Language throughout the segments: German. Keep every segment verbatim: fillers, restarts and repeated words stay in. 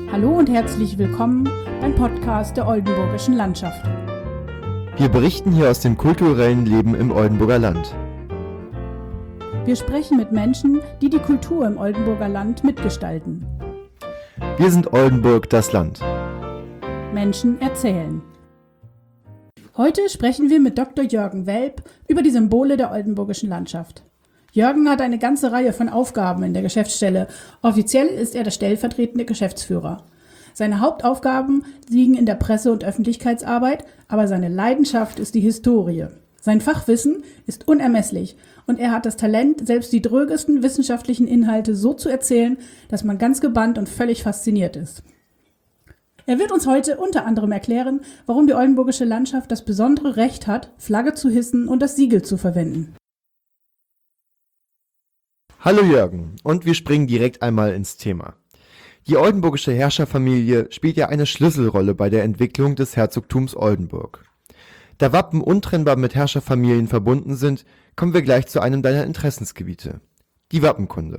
Hallo und herzlich willkommen beim Podcast der Oldenburgischen Landschaft. Wir berichten hier aus dem kulturellen Leben im Oldenburger Land. Wir sprechen mit Menschen, die die Kultur im Oldenburger Land mitgestalten. Wir sind Oldenburg, das Land. Menschen erzählen. Heute sprechen wir mit Doktor Jürgen Welp über die Symbole der Oldenburgischen Landschaft. Jürgen hat eine ganze Reihe von Aufgaben in der Geschäftsstelle. Offiziell ist er der stellvertretende Geschäftsführer. Seine Hauptaufgaben liegen in der Presse- und Öffentlichkeitsarbeit, aber seine Leidenschaft ist die Historie. Sein Fachwissen ist unermesslich und er hat das Talent, selbst die drögesten wissenschaftlichen Inhalte so zu erzählen, dass man ganz gebannt und völlig fasziniert ist. Er wird uns heute unter anderem erklären, warum die Oldenburgische Landschaft das besondere Recht hat, Flagge zu hissen und das Siegel zu verwenden. Hallo Jürgen, und wir springen direkt einmal ins Thema. Die oldenburgische Herrscherfamilie spielt ja eine Schlüsselrolle bei der Entwicklung des Herzogtums Oldenburg. Da Wappen untrennbar mit Herrscherfamilien verbunden sind, kommen wir gleich zu einem deiner Interessensgebiete, die Wappenkunde.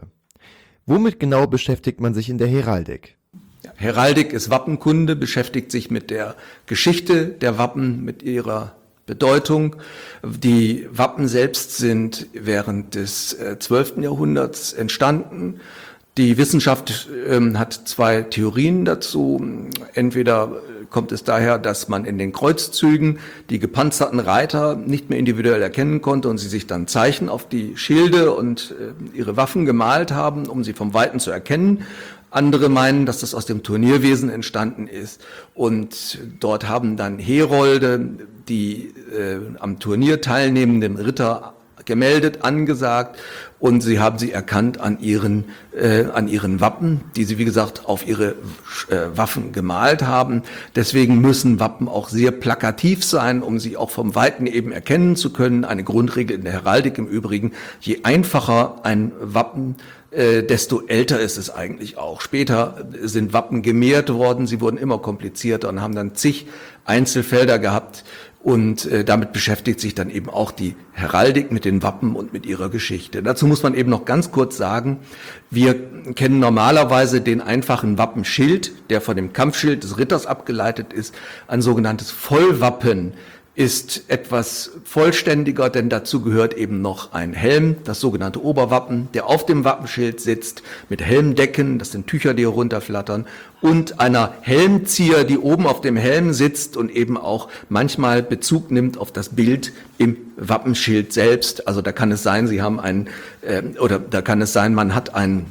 Womit genau beschäftigt man sich in der Heraldik? Ja, Heraldik ist Wappenkunde, beschäftigt sich mit der Geschichte der Wappen, mit ihrer Bedeutung. Die Wappen selbst sind während des zwölften Jahrhunderts entstanden. Die Wissenschaft ähm, hat zwei Theorien dazu. Entweder kommt es daher, dass man in den Kreuzzügen die gepanzerten Reiter nicht mehr individuell erkennen konnte und sie sich dann Zeichen auf die Schilde und äh, ihre Waffen gemalt haben, um sie vom Weiten zu erkennen. Andere meinen, dass das aus dem Turnierwesen entstanden ist und dort haben dann Herolde die äh, am Turnier teilnehmenden Ritter gemeldet, angesagt und sie haben sie erkannt an ihren äh, an ihren Wappen, die sie wie gesagt auf ihre äh, Waffen gemalt haben. Deswegen müssen Wappen auch sehr plakativ sein, um sie auch vom Weiten eben erkennen zu können. Eine Grundregel in der Heraldik im Übrigen: Je einfacher ein Wappen, äh, desto älter ist es eigentlich auch. Später sind Wappen gemehrt worden, sie wurden immer komplizierter und haben dann zig Einzelfelder gehabt. Und äh, damit beschäftigt sich dann eben auch die Heraldik mit den Wappen und mit ihrer Geschichte. Dazu muss man eben noch ganz kurz sagen, wir kennen normalerweise den einfachen Wappenschild, der von dem Kampfschild des Ritters abgeleitet ist. Ein sogenanntes Vollwappen ist etwas vollständiger, denn dazu gehört eben noch ein Helm, das sogenannte Oberwappen, der auf dem Wappenschild sitzt, mit Helmdecken, das sind Tücher, die herunterflattern, und einer Helmzieher, die oben auf dem Helm sitzt und eben auch manchmal Bezug nimmt auf das Bild im Wappenschild selbst. Also da kann es sein, Sie haben einen, äh, oder da kann es sein, man hat einen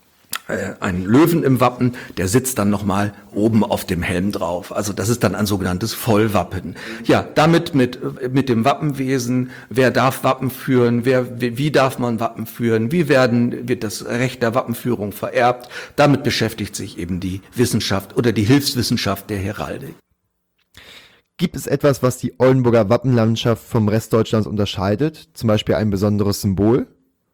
einen Löwen im Wappen, der sitzt dann nochmal oben auf dem Helm drauf. Also das ist dann ein sogenanntes Vollwappen. Ja, damit mit mit dem Wappenwesen, wer darf Wappen führen, wer wie darf man Wappen führen, wie werden wird das Recht der Wappenführung vererbt, damit beschäftigt sich eben die Wissenschaft oder die Hilfswissenschaft der Heraldik. Gibt es etwas, was die Oldenburger Wappenlandschaft vom Rest Deutschlands unterscheidet, zum Beispiel ein besonderes Symbol?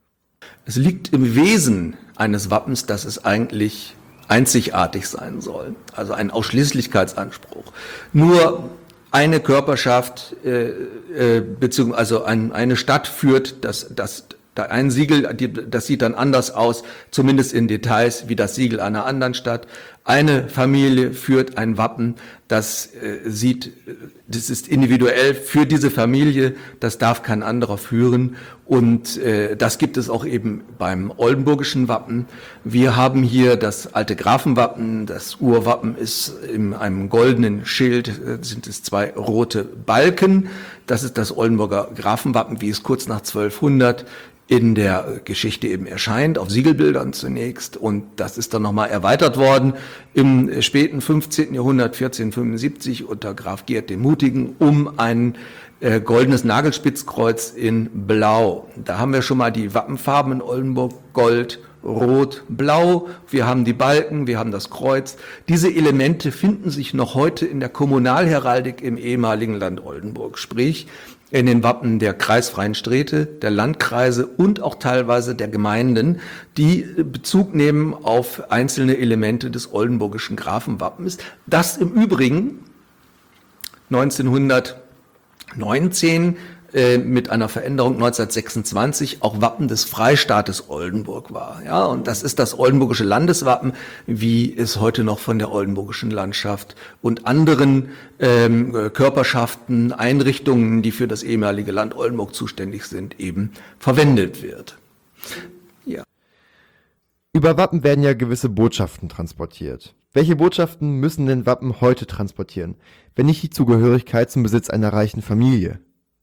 Es liegt im Wesen eines Wappens, dass es eigentlich einzigartig sein soll, also ein Ausschließlichkeitsanspruch. Nur eine Körperschaft äh, äh, beziehungsweise also ein, eine Stadt führt das, das da ein Siegel, die, das sieht dann anders aus, zumindest in Details, wie das Siegel einer anderen Stadt. Eine Familie führt ein Wappen, das äh, sieht, das ist individuell für diese Familie, das darf kein anderer führen. Und äh, das gibt es auch eben beim oldenburgischen Wappen. Wir haben hier das alte Grafenwappen, das Urwappen ist in einem goldenen Schild, äh, sind es zwei rote Balken. Das ist das Oldenburger Grafenwappen, wie es kurz nach zwölfhundert in der Geschichte eben erscheint, auf Siegelbildern zunächst, und das ist dann nochmal erweitert worden im späten fünfzehnten Jahrhundert, vierzehnhundertfünfundsiebzig unter Graf Geert dem Mutigen, um ein äh, goldenes Nagelspitzkreuz in Blau. Da haben wir schon mal die Wappenfarben in Oldenburg: Gold, Rot, Blau. Wir haben die Balken, wir haben das Kreuz. Diese Elemente finden sich noch heute in der Kommunalheraldik im ehemaligen Land Oldenburg, sprich in den Wappen der kreisfreien Städte, der Landkreise und auch teilweise der Gemeinden, die Bezug nehmen auf einzelne Elemente des oldenburgischen Grafenwappens, das im Übrigen neunzehnhundertneunzehn äh, mit einer Veränderung neunzehnhundertsechsundzwanzig auch Wappen des Freistaates Oldenburg war. Ja, und das ist das oldenburgische Landeswappen, wie es heute noch von der oldenburgischen Landschaft und anderen ähm, Körperschaften, Einrichtungen, die für das ehemalige Land Oldenburg zuständig sind, eben verwendet wird. Ja. Über Wappen werden ja gewisse Botschaften transportiert. Welche Botschaften müssen denn Wappen heute transportieren, wenn nicht die Zugehörigkeit zum Besitz einer reichen Familie?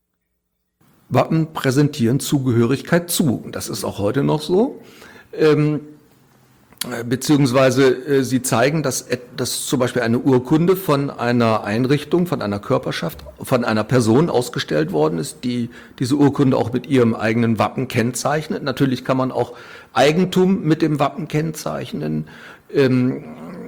Wappen präsentieren Zugehörigkeit zu. Das ist auch heute noch so. Ähm, beziehungsweise äh, sie zeigen, dass, dass zum Beispiel eine Urkunde von einer Einrichtung, von einer Körperschaft, von einer Person ausgestellt worden ist, die diese Urkunde auch mit ihrem eigenen Wappen kennzeichnet. Natürlich kann man auch Eigentum mit dem Wappen kennzeichnen, ähm,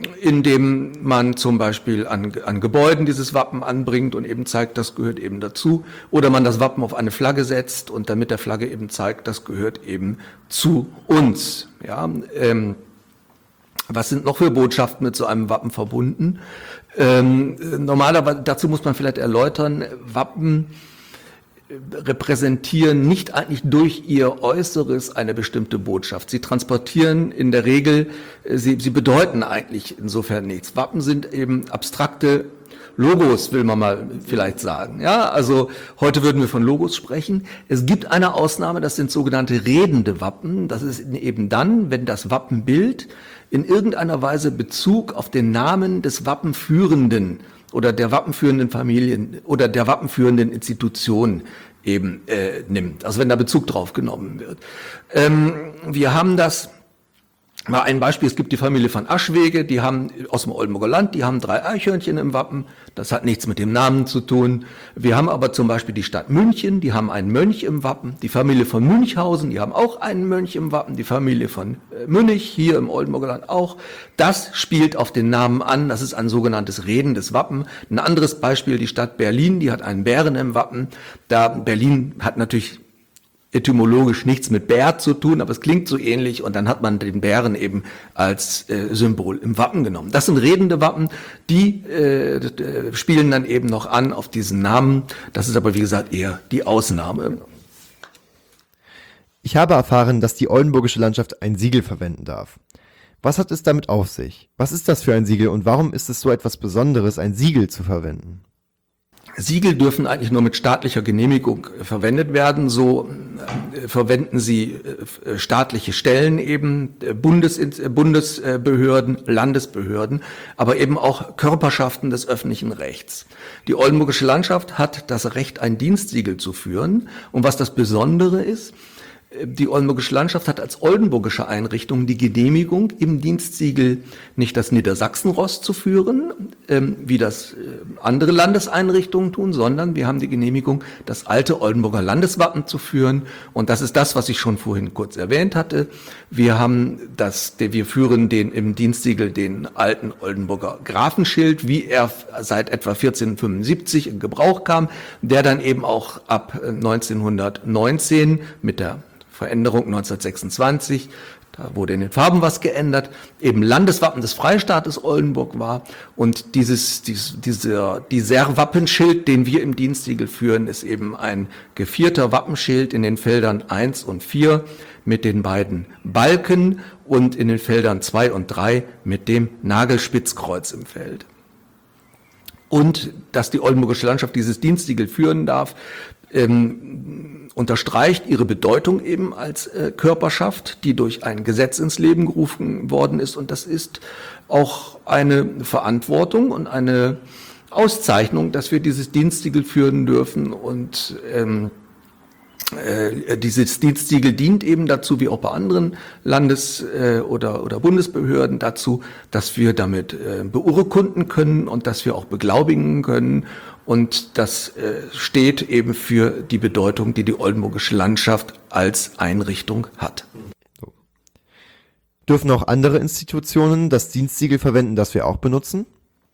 indem man zum Beispiel an, an Gebäuden dieses Wappen anbringt und eben zeigt, das gehört eben dazu. Oder man das Wappen auf eine Flagge setzt und damit der Flagge eben zeigt, das gehört eben zu uns. Ja, ähm, was sind noch für Botschaften mit so einem Wappen verbunden? Ähm, normalerweise, dazu muss man vielleicht erläutern, Wappen repräsentieren nicht eigentlich durch ihr Äußeres eine bestimmte Botschaft. Sie transportieren in der Regel, sie, sie bedeuten eigentlich insofern nichts. Wappen sind eben abstrakte Logos, will man mal vielleicht sagen. Ja, also heute würden wir von Logos sprechen. Es gibt eine Ausnahme, das sind sogenannte redende Wappen. Das ist eben dann, wenn das Wappenbild in irgendeiner Weise Bezug auf den Namen des Wappenführenden oder der wappenführenden Familien oder der wappenführenden Institution eben äh, nimmt. Also wenn da Bezug drauf genommen wird. Ähm, wir haben das, mal ein Beispiel, es gibt die Familie von Aschwege, die haben aus dem Oldenburger Land, die haben drei Eichhörnchen im Wappen, das hat nichts mit dem Namen zu tun. Wir haben aber zum Beispiel die Stadt München, die haben einen Mönch im Wappen, die Familie von Münchhausen, die haben auch einen Mönch im Wappen, die Familie von äh, Münich, hier im Oldenburger Land auch. Das spielt auf den Namen an, das ist ein sogenanntes redendes Wappen. Ein anderes Beispiel, die Stadt Berlin, die hat einen Bären im Wappen. Da Berlin hat natürlich etymologisch nichts mit Bär zu tun, aber es klingt so ähnlich und dann hat man den Bären eben als äh, Symbol im Wappen genommen. Das sind redende Wappen, die äh, spielen dann eben noch an auf diesen Namen. Das ist aber wie gesagt eher die Ausnahme. Ich habe erfahren, dass die oldenburgische Landschaft ein Siegel verwenden darf. Was hat es damit auf sich? Was ist das für ein Siegel und warum ist es so etwas Besonderes, ein Siegel zu verwenden? Siegel dürfen eigentlich nur mit staatlicher Genehmigung verwendet werden. So äh, verwenden sie äh, staatliche Stellen eben, äh, Bundes, äh, Bundesbehörden, Landesbehörden, aber eben auch Körperschaften des öffentlichen Rechts. Die oldenburgische Landschaft hat das Recht, ein Dienstsiegel zu führen. Und was das Besondere ist, die oldenburgische Landschaft hat als oldenburgische Einrichtung die Genehmigung, im Dienstsiegel nicht das Niedersachsenross zu führen, ähm, wie das äh, andere Landeseinrichtungen tun, sondern wir haben die Genehmigung, das alte Oldenburger Landeswappen zu führen. Und das ist das, was ich schon vorhin kurz erwähnt hatte. Wir haben das, wir führen den im Dienstsiegel den alten Oldenburger Grafenschild, wie er seit etwa vierzehnhundertfünfundsiebzig in Gebrauch kam, der dann eben auch ab neunzehnhundertneunzehn mit der Veränderung neunzehnhundertsechsundzwanzig, da wurde in den Farben was geändert, eben Landeswappen des Freistaates Oldenburg war und dieses, dieses, dieser, dieser Wappenschild, den wir im Dienstsiegel führen, ist eben ein gevierter Wappenschild in den Feldern eins und vier mit den beiden Balken und in den Feldern zwei und drei mit dem Nagelspitzkreuz im Feld. Und dass die oldenburgische Landschaft dieses Dienstsiegel führen darf, ähm, unterstreicht ihre Bedeutung eben als äh, Körperschaft, die durch ein Gesetz ins Leben gerufen worden ist. Und das ist auch eine Verantwortung und eine Auszeichnung, dass wir dieses Dienstsiegel führen dürfen. Und ähm, äh, dieses Dienstsiegel dient eben dazu, wie auch bei anderen Landes- äh, oder, oder Bundesbehörden, dazu, dass wir damit äh, beurkunden können und dass wir auch beglaubigen können. Und das äh, steht eben für die Bedeutung, die die oldenburgische Landschaft als Einrichtung hat. So. Dürfen auch andere Institutionen das Dienstsiegel verwenden, das wir auch benutzen?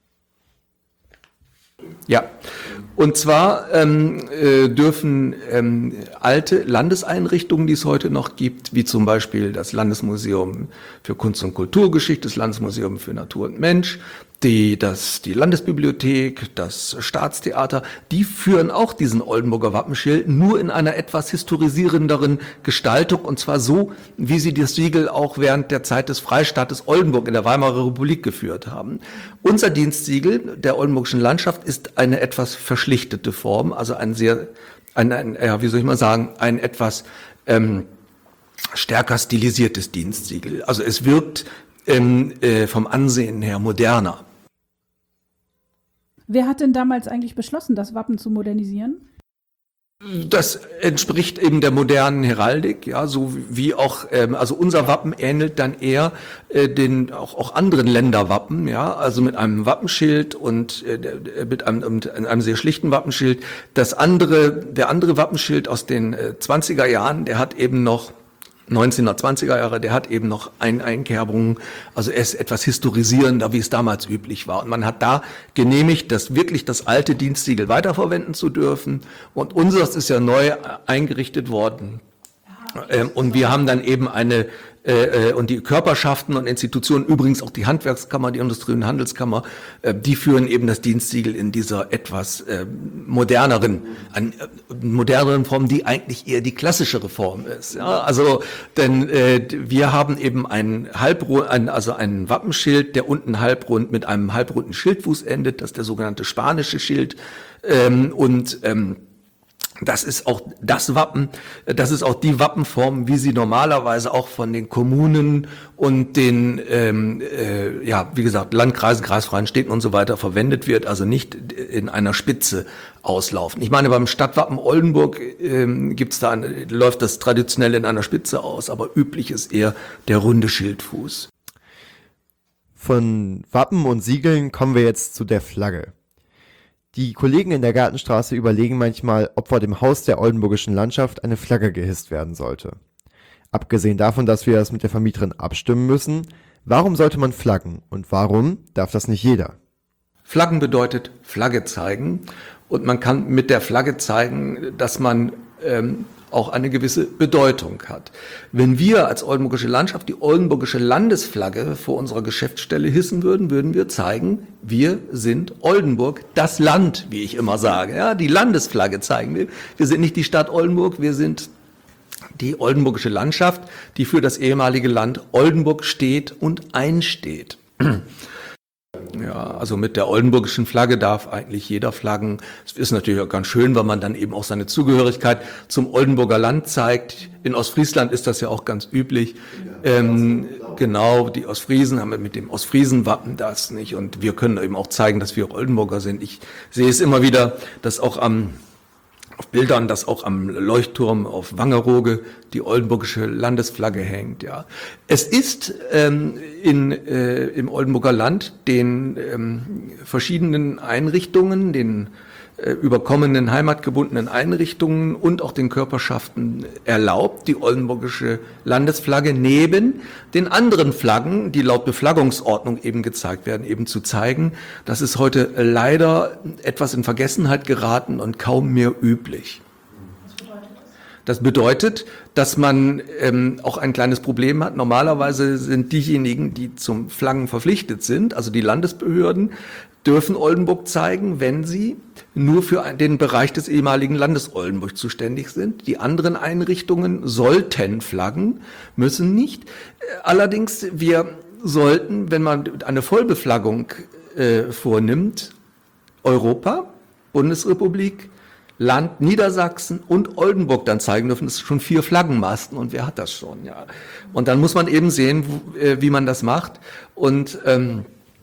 Ja, und zwar ähm, äh, dürfen ähm, alte Landeseinrichtungen, die es heute noch gibt, wie zum Beispiel das Landesmuseum für Kunst und Kulturgeschichte, das Landesmuseum für Natur und Mensch, Die, das, die Landesbibliothek, das Staatstheater, die führen auch diesen Oldenburger Wappenschild, nur in einer etwas historisierenderen Gestaltung, und zwar so, wie sie das Siegel auch während der Zeit des Freistaates Oldenburg in der Weimarer Republik geführt haben. Unser Dienstsiegel der oldenburgischen Landschaft ist eine etwas verschlichtete Form, also ein sehr, ein, ein ja, wie soll ich mal sagen, ein etwas ähm, stärker stilisiertes Dienstsiegel. Also es wirkt ähm, äh, vom Ansehen her moderner. Wer hat denn damals eigentlich beschlossen, das Wappen zu modernisieren? Das entspricht eben der modernen Heraldik, ja, so wie auch, ähm, also unser Wappen ähnelt dann eher äh, den auch, auch anderen Länderwappen, ja, also mit einem Wappenschild und äh, mit einem, mit einem sehr schlichten Wappenschild. Das andere, der andere Wappenschild aus den äh, zwanziger Jahren, der hat eben noch neunzehnhundertzwanziger Jahre, der hat eben noch ein Einkerbungen, also er ist etwas historisierender, wie es damals üblich war. Und man hat da genehmigt, das wirklich das alte Dienstsiegel weiterverwenden zu dürfen. Und unseres ist ja neu eingerichtet worden. Ähm, und wir haben dann eben eine, äh, und die Körperschaften und Institutionen, übrigens auch die Handwerkskammer, die Industrie- und Handelskammer, äh, die führen eben das Dienstsiegel in dieser etwas äh, moderneren, an, äh, moderneren Form, die eigentlich eher die klassischere Form ist. Ja? Also, denn äh, wir haben eben ein halbrund, ein, also ein Wappenschild, der unten halbrund mit einem halbrunden Schildfuß endet, das ist der sogenannte spanische Schild, ähm, und ähm, das ist auch das Wappen, das ist auch die Wappenform, wie sie normalerweise auch von den Kommunen und den, ähm, äh, ja, wie gesagt, Landkreisen, kreisfreien Städten und so weiter verwendet wird, also nicht in einer Spitze auslaufen. Ich meine, beim Stadtwappen Oldenburg ähm, gibt's da, eine, läuft das traditionell in einer Spitze aus, aber üblich ist eher der runde Schildfuß. Von Wappen und Siegeln kommen wir jetzt zu der Flagge. Die Kollegen in der Gartenstraße überlegen manchmal, ob vor dem Haus der oldenburgischen Landschaft eine Flagge gehisst werden sollte. Abgesehen davon, dass wir das mit der Vermieterin abstimmen müssen, warum sollte man flaggen und warum darf das nicht jeder? Flaggen bedeutet Flagge zeigen, und man kann mit der Flagge zeigen, dass man ähm, auch eine gewisse Bedeutung hat. Wenn wir als oldenburgische Landschaft die oldenburgische Landesflagge vor unserer Geschäftsstelle hissen würden, würden wir zeigen, wir sind Oldenburg, das Land, wie ich immer sage. Ja, die Landesflagge zeigen wir. Wir sind nicht die Stadt Oldenburg, wir sind die oldenburgische Landschaft, die für das ehemalige Land Oldenburg steht und einsteht. Ja, also mit der oldenburgischen Flagge darf eigentlich jeder flaggen. Es ist natürlich auch ganz schön, weil man dann eben auch seine Zugehörigkeit zum Oldenburger Land zeigt. In Ostfriesland ist das ja auch ganz üblich. Ähm, genau, die Ostfriesen haben mit dem Ostfriesenwappen das nicht. Und wir können eben auch zeigen, dass wir Oldenburger sind. Ich sehe es immer wieder, dass auch am auf Bildern, dass auch am Leuchtturm auf Wangerooge die oldenburgische Landesflagge hängt. Ja, es ist ähm, in äh, im Oldenburger Land den ähm, verschiedenen Einrichtungen, den äh, überkommenen heimatgebundenen Einrichtungen und auch den Körperschaften erlaubt, die oldenburgische Landesflagge neben den anderen Flaggen, die laut Beflaggungsordnung eben gezeigt werden, eben zu zeigen. Das ist heute leider etwas in Vergessenheit geraten und kaum mehr üblich. Das bedeutet, dass man ähm, auch ein kleines Problem hat. Normalerweise sind diejenigen, die zum Flaggen verpflichtet sind, also die Landesbehörden, dürfen Oldenburg zeigen, wenn sie nur für den Bereich des ehemaligen Landes Oldenburg zuständig sind. Die anderen Einrichtungen sollten flaggen, müssen nicht. Allerdings, wir sollten, wenn man eine Vollbeflaggung äh, vornimmt, Europa, Bundesrepublik, Land Niedersachsen und Oldenburg dann zeigen dürfen. Das sind schon vier Flaggenmasten, und wer hat das schon? Ja. Und dann muss man eben sehen, wo, äh, wie man das macht. Und ähm,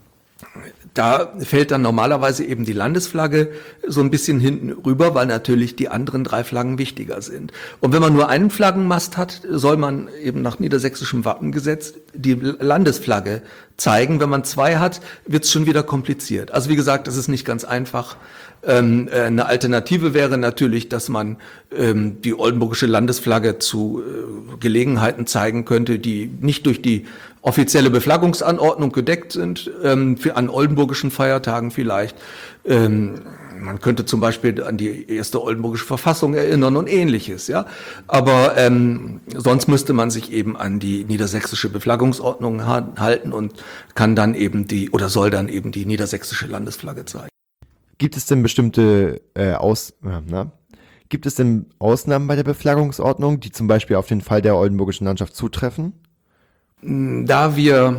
da fällt dann normalerweise eben die Landesflagge so ein bisschen hinten rüber, weil natürlich die anderen drei Flaggen wichtiger sind. Und wenn man nur einen Flaggenmast hat, soll man eben nach niedersächsischem Wappengesetz die Landesflagge zeigen. Wenn man zwei hat, wird es schon wieder kompliziert. Also wie gesagt, das ist nicht ganz einfach. Ähm, eine Alternative wäre natürlich, dass man ähm, die oldenburgische Landesflagge zu äh, Gelegenheiten zeigen könnte, die nicht durch die offizielle Beflaggungsanordnung gedeckt sind, ähm, für an oldenburgischen Feiertagen vielleicht. Ähm, man könnte zum Beispiel an die erste Oldenburgische Verfassung erinnern und Ähnliches, ja. Aber ähm, sonst müsste man sich eben an die niedersächsische Beflaggungsordnung ha- halten und kann dann eben die oder soll dann eben die niedersächsische Landesflagge zeigen. Gibt es denn bestimmte äh, Aus, äh, na? Gibt es denn Ausnahmen bei der Beflaggungsordnung, die zum Beispiel auf den Fall der oldenburgischen Landschaft zutreffen? Da wir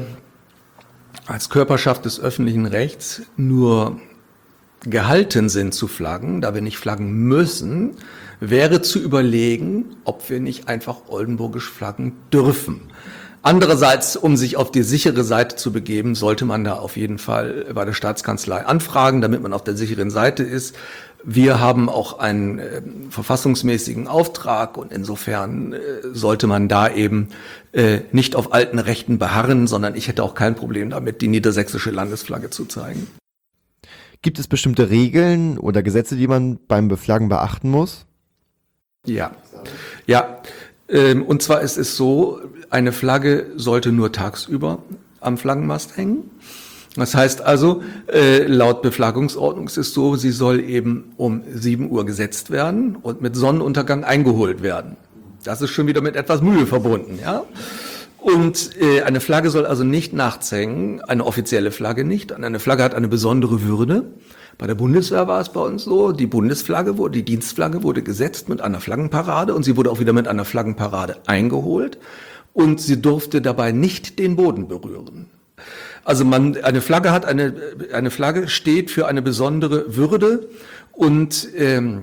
als Körperschaft des öffentlichen Rechts nur gehalten sind zu flaggen, da wir nicht flaggen müssen, wäre zu überlegen, ob wir nicht einfach oldenburgisch flaggen dürfen. Andererseits, um sich auf die sichere Seite zu begeben, sollte man da auf jeden Fall bei der Staatskanzlei anfragen, damit man auf der sicheren Seite ist. Wir haben auch einen äh, verfassungsmäßigen Auftrag und insofern äh, sollte man da eben äh, nicht auf alten Rechten beharren, sondern ich hätte auch kein Problem damit, die niedersächsische Landesflagge zu zeigen. Gibt es bestimmte Regeln oder Gesetze, die man beim Beflaggen beachten muss? Ja, ja. Ähm, und zwar ist es so, eine Flagge sollte nur tagsüber am Flaggenmast hängen. Das heißt also, äh, laut Beflaggungsordnung ist es so, sie soll eben um sieben Uhr gesetzt werden und mit Sonnenuntergang eingeholt werden. Das ist schon wieder mit etwas Mühe verbunden, ja. Und äh, eine Flagge soll also nicht nachts hängen, eine offizielle Flagge nicht. Eine Flagge hat eine besondere Würde. Bei der Bundeswehr war es bei uns so, die Bundesflagge wurde, die Dienstflagge wurde gesetzt mit einer Flaggenparade und sie wurde auch wieder mit einer Flaggenparade eingeholt und sie durfte dabei nicht den Boden berühren. Also man, eine Flagge hat eine, eine Flagge steht für eine besondere Würde und ähm,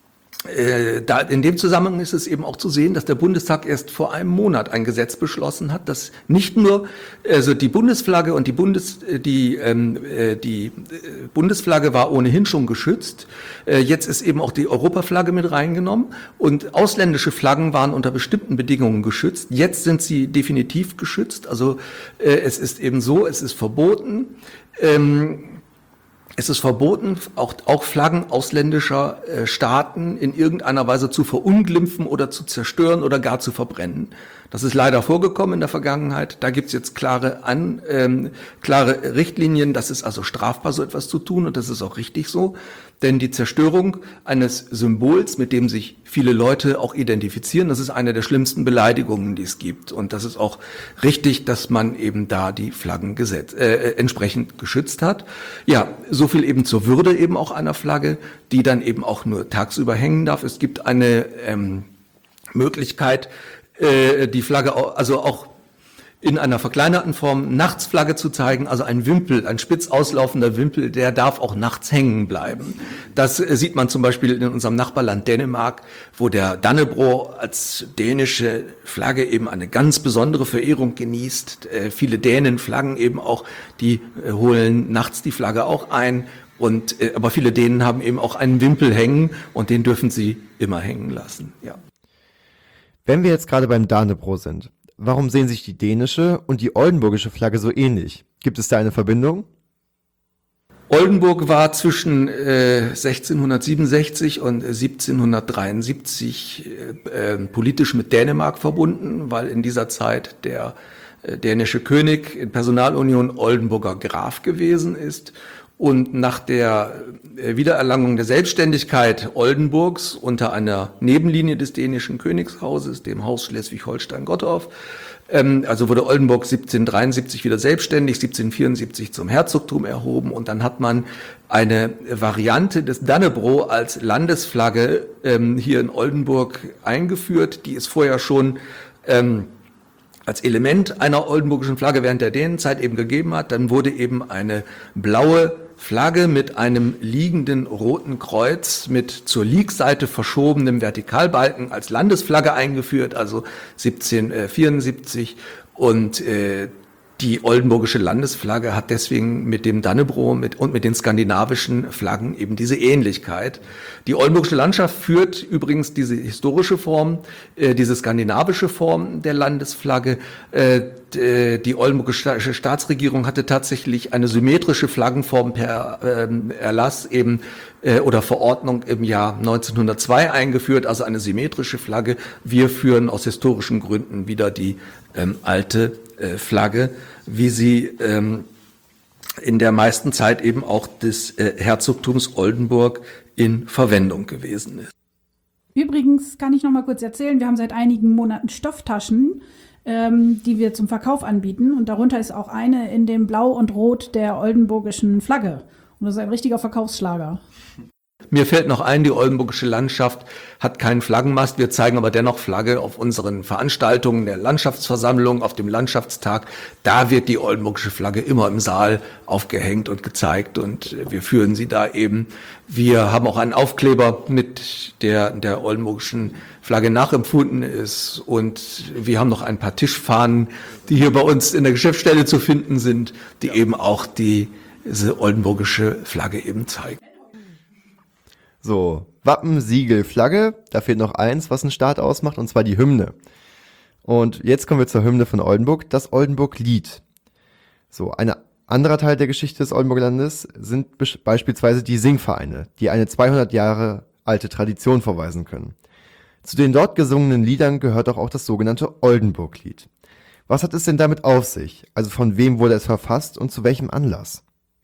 äh, da in dem Zusammenhang ist es eben auch zu sehen, dass der Bundestag erst vor einem Monat ein Gesetz beschlossen hat, dass nicht nur also die Bundesflagge und die Bundes die ähm, die Bundesflagge war ohnehin schon geschützt. Äh, jetzt ist eben auch die Europaflagge mit reingenommen und ausländische Flaggen waren unter bestimmten Bedingungen geschützt. Jetzt sind sie definitiv geschützt. Also äh, es ist eben so, es ist verboten. Ähm, Es ist verboten, auch, auch Flaggen ausländischer äh, Staaten in irgendeiner Weise zu verunglimpfen oder zu zerstören oder gar zu verbrennen. Das ist leider vorgekommen in der Vergangenheit. Da gibt es jetzt klare, an, ähm, klare Richtlinien. Das ist also strafbar, so etwas zu tun und das ist auch richtig so. Denn die Zerstörung eines Symbols, mit dem sich viele Leute auch identifizieren, das ist eine der schlimmsten Beleidigungen, die es gibt. Und das ist auch richtig, dass man eben da die Flaggen gesetz, äh, entsprechend geschützt hat. Ja, so viel eben zur Würde eben auch einer Flagge, die dann eben auch nur tagsüber hängen darf. Es gibt eine ähm, Möglichkeit, äh, die Flagge auch, also auch in einer verkleinerten Form nachts Flagge zu zeigen, also ein Wimpel, ein spitz auslaufender Wimpel, der darf auch nachts hängen bleiben. Das äh, sieht man zum Beispiel in unserem Nachbarland Dänemark, wo der Dannebrog als dänische Flagge eben eine ganz besondere Verehrung genießt. Äh, viele Dänen flaggen eben auch, die äh, holen nachts die Flagge auch ein. Und, äh, aber viele Dänen haben eben auch einen Wimpel hängen und den dürfen sie immer hängen lassen. Ja. Wenn wir jetzt gerade beim Dannebrog sind, warum sehen sich die dänische und die oldenburgische Flagge so ähnlich? Gibt es da eine Verbindung? Oldenburg war zwischen äh, sechzehnhundertsiebenundsechzig und siebzehnhundertdreiundsiebzig äh, äh, politisch mit Dänemark verbunden, weil in dieser Zeit der äh, dänische König in Personalunion Oldenburger Graf gewesen ist. Und nach der Wiedererlangung der Selbstständigkeit Oldenburgs unter einer Nebenlinie des dänischen Königshauses, dem Haus Schleswig-Holstein-Gottorf, ähm, also wurde Oldenburg siebzehnhundertdreiundsiebzig wieder selbstständig, siebzehnhundertvierundsiebzig zum Herzogtum erhoben und dann hat man eine Variante des Dannebrog als Landesflagge ähm, hier in Oldenburg eingeführt, die es vorher schon ähm, als Element einer oldenburgischen Flagge während der Dänenzeit eben gegeben hat. Dann wurde eben eine blaue Flagge mit einem liegenden roten Kreuz mit zur Liegseite verschobenem Vertikalbalken als Landesflagge eingeführt, also siebzehnhundertvierundsiebzig. Und äh, die oldenburgische Landesflagge hat deswegen mit dem Dannebrog mit, und mit den skandinavischen Flaggen eben diese Ähnlichkeit. Die oldenburgische Landschaft führt übrigens diese historische Form, äh, diese skandinavische Form der Landesflagge. Äh, die oldenburgische Staatsregierung hatte tatsächlich eine symmetrische Flaggenform per äh, Erlass eben äh, oder Verordnung im Jahr neunzehnhundertzwei eingeführt, also eine symmetrische Flagge. Wir führen aus historischen Gründen wieder die ähm, alte äh, Flagge, wie sie ähm, in der meisten Zeit eben auch des äh, Herzogtums Oldenburg in Verwendung gewesen ist. Übrigens kann ich noch mal kurz erzählen, wir haben seit einigen Monaten Stofftaschen, ähm, die wir zum Verkauf anbieten. Und darunter ist auch eine in dem Blau und Rot der oldenburgischen Flagge. Und das ist ein richtiger Verkaufsschlager. Mir fällt noch ein, die oldenburgische Landschaft hat keinen Flaggenmast. Wir zeigen aber dennoch Flagge auf unseren Veranstaltungen der Landschaftsversammlung, auf dem Landschaftstag. Da wird die oldenburgische Flagge immer im Saal aufgehängt und gezeigt und wir führen sie da eben. Wir haben auch einen Aufkleber mit der der oldenburgischen Flagge nachempfunden ist und wir haben noch ein paar Tischfahnen, die hier bei uns in der Geschäftsstelle zu finden sind, die eben auch die, diese oldenburgische Flagge eben zeigen. So, Wappen, Siegel, Flagge, da fehlt noch eins, was einen Staat ausmacht, und zwar die Hymne. Und jetzt kommen wir zur Hymne von Oldenburg, das Oldenburg-Lied. So, ein anderer Teil der Geschichte des Oldenburger Landes sind be- beispielsweise die Singvereine, die eine zweihundert Jahre alte Tradition vorweisen können. Zu den dort gesungenen Liedern gehört auch, auch das sogenannte Oldenburg-Lied. Was hat es denn damit auf sich? Also von wem wurde es verfasst und zu welchem Anlass?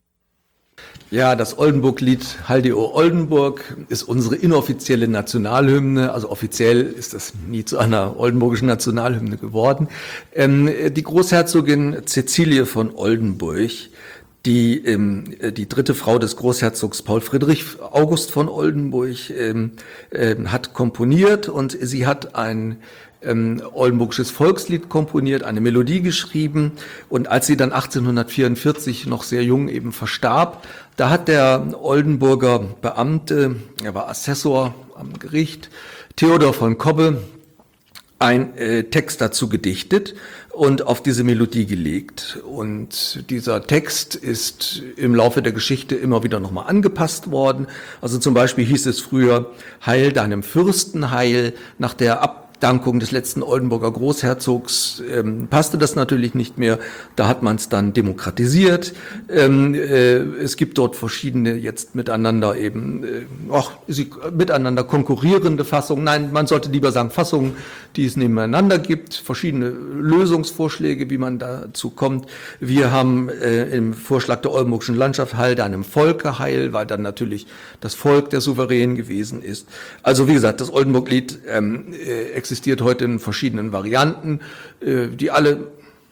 Ja, das Oldenburg-Lied Haldeo Oldenburg ist unsere inoffizielle Nationalhymne. Also offiziell ist das nie zu einer oldenburgischen Nationalhymne geworden. Ähm, die Großherzogin Cäcilie von Oldenburg, die ähm, die dritte Frau des Großherzogs Paul Friedrich August von Oldenburg, ähm, ähm, hat komponiert und sie hat ein Ähm, oldenburgisches Volkslied komponiert, eine Melodie geschrieben und als sie dann achtzehnhundertvierundvierzig noch sehr jung eben verstarb, da hat der Oldenburger Beamte, er war Assessor am Gericht, Theodor von Kobbe, ein äh, Text dazu gedichtet und auf diese Melodie gelegt. Und dieser Text ist im Laufe der Geschichte immer wieder nochmal angepasst worden. Also zum Beispiel hieß es früher, Heil deinem Fürsten, Heil, nach der Ab Dankung des letzten Oldenburger Großherzogs ähm, passte das natürlich nicht mehr. Da hat man es dann demokratisiert. Ähm, äh, es gibt dort verschiedene jetzt miteinander eben, äh, ach, sie, miteinander konkurrierende Fassungen. Nein, man sollte lieber sagen Fassungen, die es nebeneinander gibt. Verschiedene Lösungsvorschläge, wie man dazu kommt. Wir haben äh, im Vorschlag der oldenburgischen Landschaft Heil deinem Volke Heil, weil dann natürlich das Volk der Souverän gewesen ist. Also wie gesagt, das Oldenburg-Lied ähm, äh, existiert heute in verschiedenen Varianten, die alle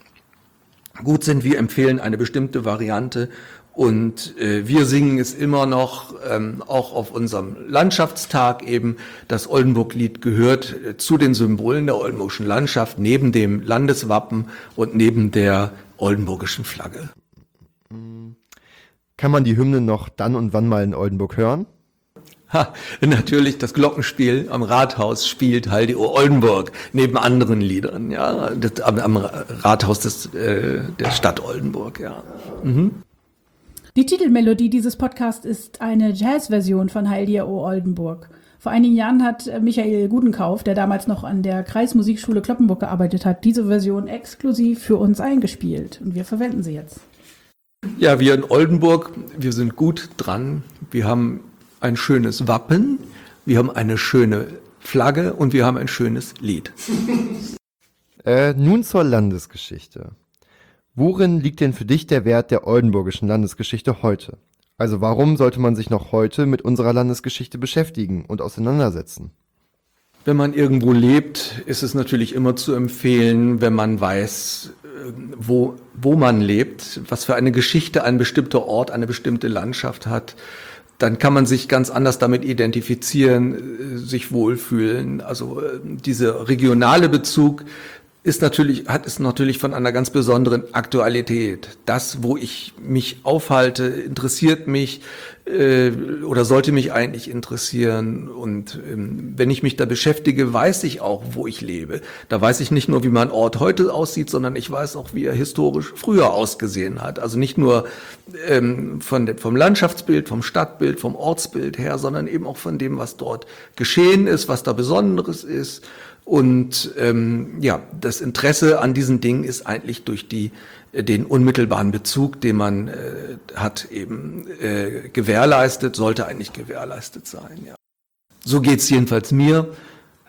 gut sind. Wir empfehlen eine bestimmte Variante und wir singen es immer noch, auch auf unserem Landschaftstag eben. Das Oldenburg-Lied gehört zu den Symbolen der oldenburgischen Landschaft, neben dem Landeswappen und neben der oldenburgischen Flagge. Kann man die Hymne noch dann und wann mal in Oldenburg hören? Ha, natürlich das Glockenspiel am Rathaus spielt Haldeo Oldenburg neben anderen Liedern, ja, das, am, am Rathaus des, äh, der Stadt Oldenburg, ja. Mhm. Die Titelmelodie dieses Podcasts ist eine Jazzversion von Haldeo Oldenburg. Vor einigen Jahren hat Michael Gudenkauf, der damals noch an der Kreismusikschule Cloppenburg gearbeitet hat, diese Version exklusiv für uns eingespielt und wir verwenden sie jetzt. Ja, wir in Oldenburg, wir sind gut dran. Wir haben ein schönes Wappen, wir haben eine schöne Flagge und wir haben ein schönes Lied. Äh, nun zur Landesgeschichte. Worin liegt denn für dich der Wert der oldenburgischen Landesgeschichte heute? Also warum sollte man sich noch heute mit unserer Landesgeschichte beschäftigen und auseinandersetzen? Wenn man irgendwo lebt, ist es natürlich immer zu empfehlen, wenn man weiß, wo, wo man lebt, was für eine Geschichte ein bestimmter Ort, eine bestimmte Landschaft hat. Dann kann man sich ganz anders damit identifizieren, sich wohlfühlen. Also dieser regionale Bezug ist natürlich, hat es natürlich von einer ganz besonderen Aktualität. Das, wo ich mich aufhalte, interessiert mich äh, oder sollte mich eigentlich interessieren. Und ähm, wenn ich mich da beschäftige, weiß ich auch, wo ich lebe. Da weiß ich nicht nur, wie mein Ort heute aussieht, sondern ich weiß auch, wie er historisch früher ausgesehen hat. Also nicht nur ähm, von de, vom Landschaftsbild, vom Stadtbild, vom Ortsbild her, sondern eben auch von dem, was dort geschehen ist, was da Besonderes ist. Und ähm, ja, das Interesse an diesen Dingen ist eigentlich durch die den unmittelbaren Bezug, den man äh, hat, eben äh, gewährleistet, sollte eigentlich gewährleistet sein. Ja. So geht's jedenfalls mir.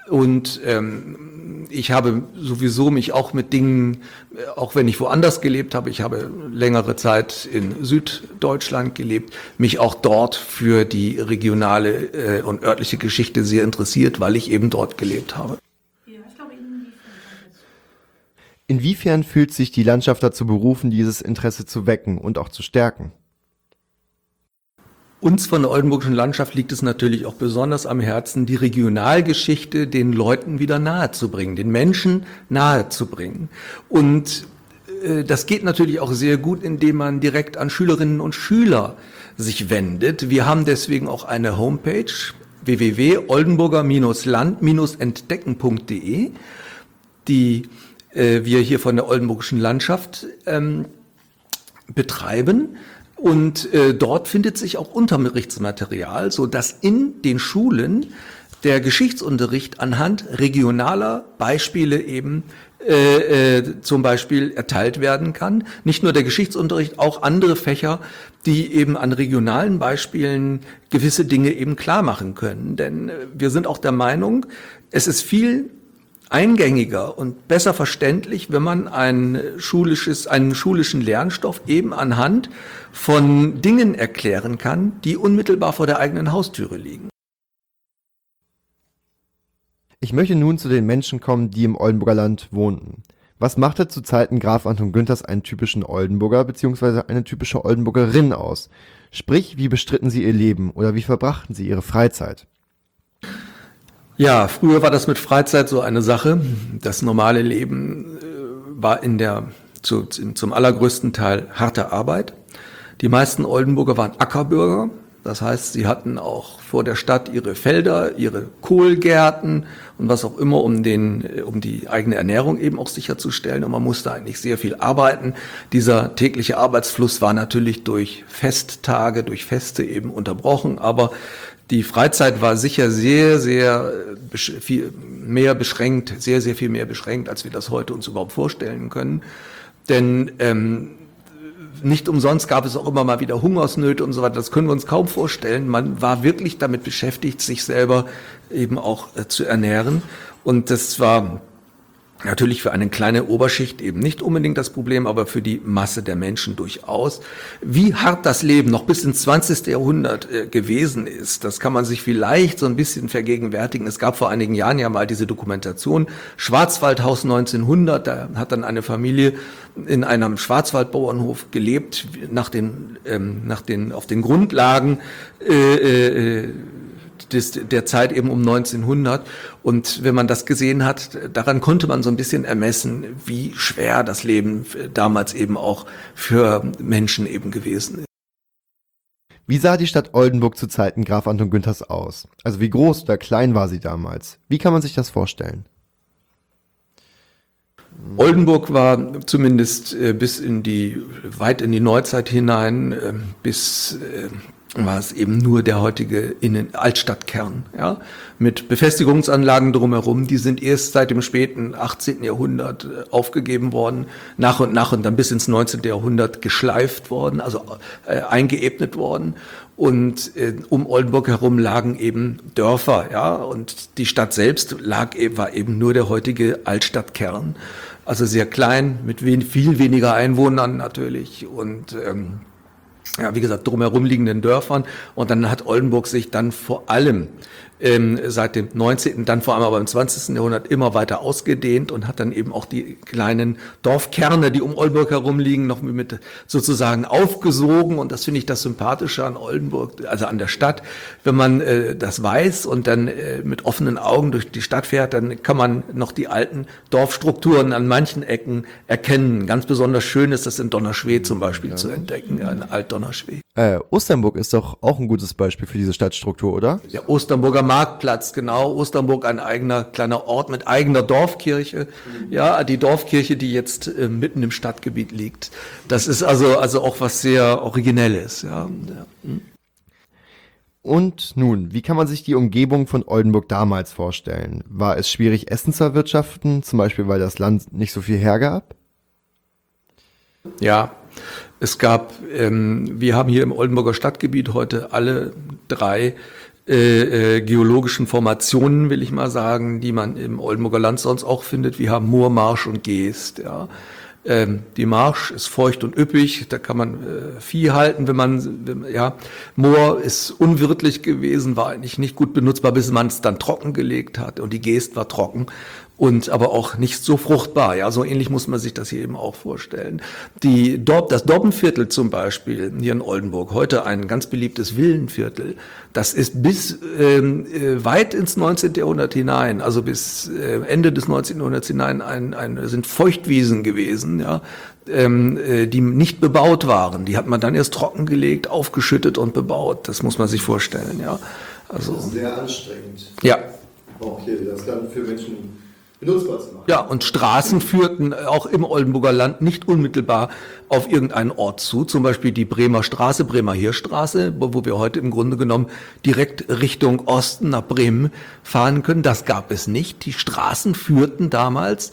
Und ähm, ich habe sowieso mich auch mit Dingen, auch wenn ich woanders gelebt habe, ich habe längere Zeit in Süddeutschland gelebt, mich auch dort für die regionale äh, und örtliche Geschichte sehr interessiert, weil ich eben dort gelebt habe. Inwiefern fühlt sich die Landschaft dazu berufen, dieses Interesse zu wecken und auch zu stärken? Uns von der oldenburgischen Landschaft liegt es natürlich auch besonders am Herzen, die Regionalgeschichte den Leuten wieder nahezubringen, den Menschen nahezubringen. Und äh, das geht natürlich auch sehr gut, indem man direkt an Schülerinnen und Schüler sich wendet. Wir haben deswegen auch eine Homepage w w w punkt oldenburger land entdecken punkt d e, die äh, wir hier von der oldenburgischen Landschaft ähm, betreiben. Und äh, dort findet sich auch Unterrichtsmaterial, so dass in den Schulen der Geschichtsunterricht anhand regionaler Beispiele eben äh, äh, zum Beispiel erteilt werden kann. Nicht nur der Geschichtsunterricht, auch andere Fächer, die eben an regionalen Beispielen gewisse Dinge eben klar machen können. Denn äh, wir sind auch der Meinung, es ist viel eingängiger und besser verständlich, wenn man ein schulisches, einen schulischen Lernstoff eben anhand von Dingen erklären kann, die unmittelbar vor der eigenen Haustüre liegen. Ich möchte nun zu den Menschen kommen, die im Oldenburger Land wohnten. Was machte zu Zeiten Graf Anton Günthers einen typischen Oldenburger bzw. eine typische Oldenburgerin aus? Sprich, wie bestritten sie ihr Leben oder wie verbrachten sie ihre Freizeit? Ja, früher war das mit Freizeit so eine Sache. Das normale Leben äh, war in der zu, zum allergrößten Teil harte Arbeit. Die meisten Oldenburger waren Ackerbürger. Das heißt, sie hatten auch vor der Stadt ihre Felder, ihre Kohlgärten und was auch immer, um den, um die eigene Ernährung eben auch sicherzustellen. Und man musste eigentlich sehr viel arbeiten. Dieser tägliche Arbeitsfluss war natürlich durch Festtage, durch Feste eben unterbrochen, aber die Freizeit war sicher sehr, sehr viel mehr beschränkt, sehr, sehr viel mehr beschränkt, als wir das heute uns überhaupt vorstellen können. Denn ähm, nicht umsonst gab es auch immer mal wieder Hungersnöte und so weiter. Das können wir uns kaum vorstellen. Man war wirklich damit beschäftigt, sich selber eben auch äh, zu ernähren. Und das war natürlich für eine kleine Oberschicht eben nicht unbedingt das Problem, aber für die Masse der Menschen durchaus. Wie hart das Leben noch bis ins zwanzigste Jahrhundert äh, gewesen ist, das kann man sich vielleicht so ein bisschen vergegenwärtigen. Es gab vor einigen Jahren ja mal diese Dokumentation Schwarzwaldhaus neunzehnhundert. Da hat dann eine Familie in einem Schwarzwaldbauernhof gelebt, nach den, ähm, nach den, auf den Grundlagen äh, äh, Des, der Zeit eben um neunzehnhundert. Und wenn man das gesehen hat, daran konnte man so ein bisschen ermessen, wie schwer das Leben damals eben auch für Menschen eben gewesen ist. Wie sah die Stadt Oldenburg zu Zeiten Graf Anton Günthers aus? Also wie groß oder klein war sie damals? Wie kann man sich das vorstellen? Oldenburg war zumindest äh, bis in die, weit in die Neuzeit hinein, äh, bis äh, war es eben nur der heutige Innen Altstadtkern, ja, mit Befestigungsanlagen drumherum. Die sind erst seit dem späten achtzehnten Jahrhundert aufgegeben worden, nach und nach und dann bis ins neunzehnten Jahrhundert geschleift worden, also äh, eingeebnet worden. Und äh, um Oldenburg herum lagen eben Dörfer, ja, und die Stadt selbst lag eben, war eben nur der heutige Altstadtkern, also sehr klein, mit wen, viel weniger Einwohnern natürlich und ähm, ja, wie gesagt, drumherum liegenden Dörfern. Und dann hat Oldenburg sich dann vor allem ähm, seit dem neunzehnten, dann vor allem aber im zwanzigsten Jahrhundert immer weiter ausgedehnt und hat dann eben auch die kleinen Dorfkerne, die um Oldenburg herum liegen, noch mit sozusagen aufgesogen. Und das finde ich das Sympathische an Oldenburg, also an der Stadt. Wenn man äh, das weiß und dann äh, mit offenen Augen durch die Stadt fährt, dann kann man noch die alten Dorfstrukturen an manchen Ecken erkennen. Ganz besonders schön ist das in Donnerschwed zum Beispiel ja. zu entdecken, ja, in Alt-Donnerschwed. Äh, Osternburg ist doch auch ein gutes Beispiel für diese Stadtstruktur, oder? Der Osternburger Marktplatz, genau. Osternburg, ein eigener kleiner Ort mit eigener Dorfkirche. Ja, die Dorfkirche, die jetzt äh, mitten im Stadtgebiet liegt. Das ist also, also auch was sehr Originelles, ja. ja. Und nun, wie kann man sich die Umgebung von Oldenburg damals vorstellen? War es schwierig, Essen zu erwirtschaften, zum Beispiel, weil das Land nicht so viel hergab? Ja, es gab, ähm, wir haben hier im Oldenburger Stadtgebiet heute alle drei äh, äh, geologischen Formationen, will ich mal sagen, die man im Oldenburger Land sonst auch findet. Wir haben Moor, Marsch und Geest, ja. Ähm, die Marsch ist feucht und üppig, da kann man äh, Vieh halten, wenn man, wenn, ja. Moor ist unwirtlich gewesen, war eigentlich nicht gut benutzbar, bis man es dann trockengelegt hat, und die Geest war trocken und aber auch nicht so fruchtbar. Ja, so ähnlich muss man sich das hier eben auch vorstellen. Die Dorp, das Dobbenviertel zum Beispiel hier in Oldenburg, heute ein ganz beliebtes Villenviertel, das ist bis ähm, äh, weit ins neunzehnte Jahrhundert hinein, also bis äh, Ende des neunzehnten Jahrhunderts hinein, ein, ein, sind Feuchtwiesen gewesen, ja, ähm, äh, die nicht bebaut waren. Die hat man dann erst trockengelegt, aufgeschüttet und bebaut. Das muss man sich vorstellen, ja. Also das ist sehr anstrengend. Ja. Auch hier das dann für Menschen benutzbar zu machen. Ja, und Straßen führten auch im Oldenburger Land nicht unmittelbar auf irgendeinen Ort zu, zum Beispiel die Bremer Straße, Bremer Heerstraße, wo, wo wir heute im Grunde genommen direkt Richtung Osten nach Bremen fahren können. Das gab es nicht. Die Straßen führten damals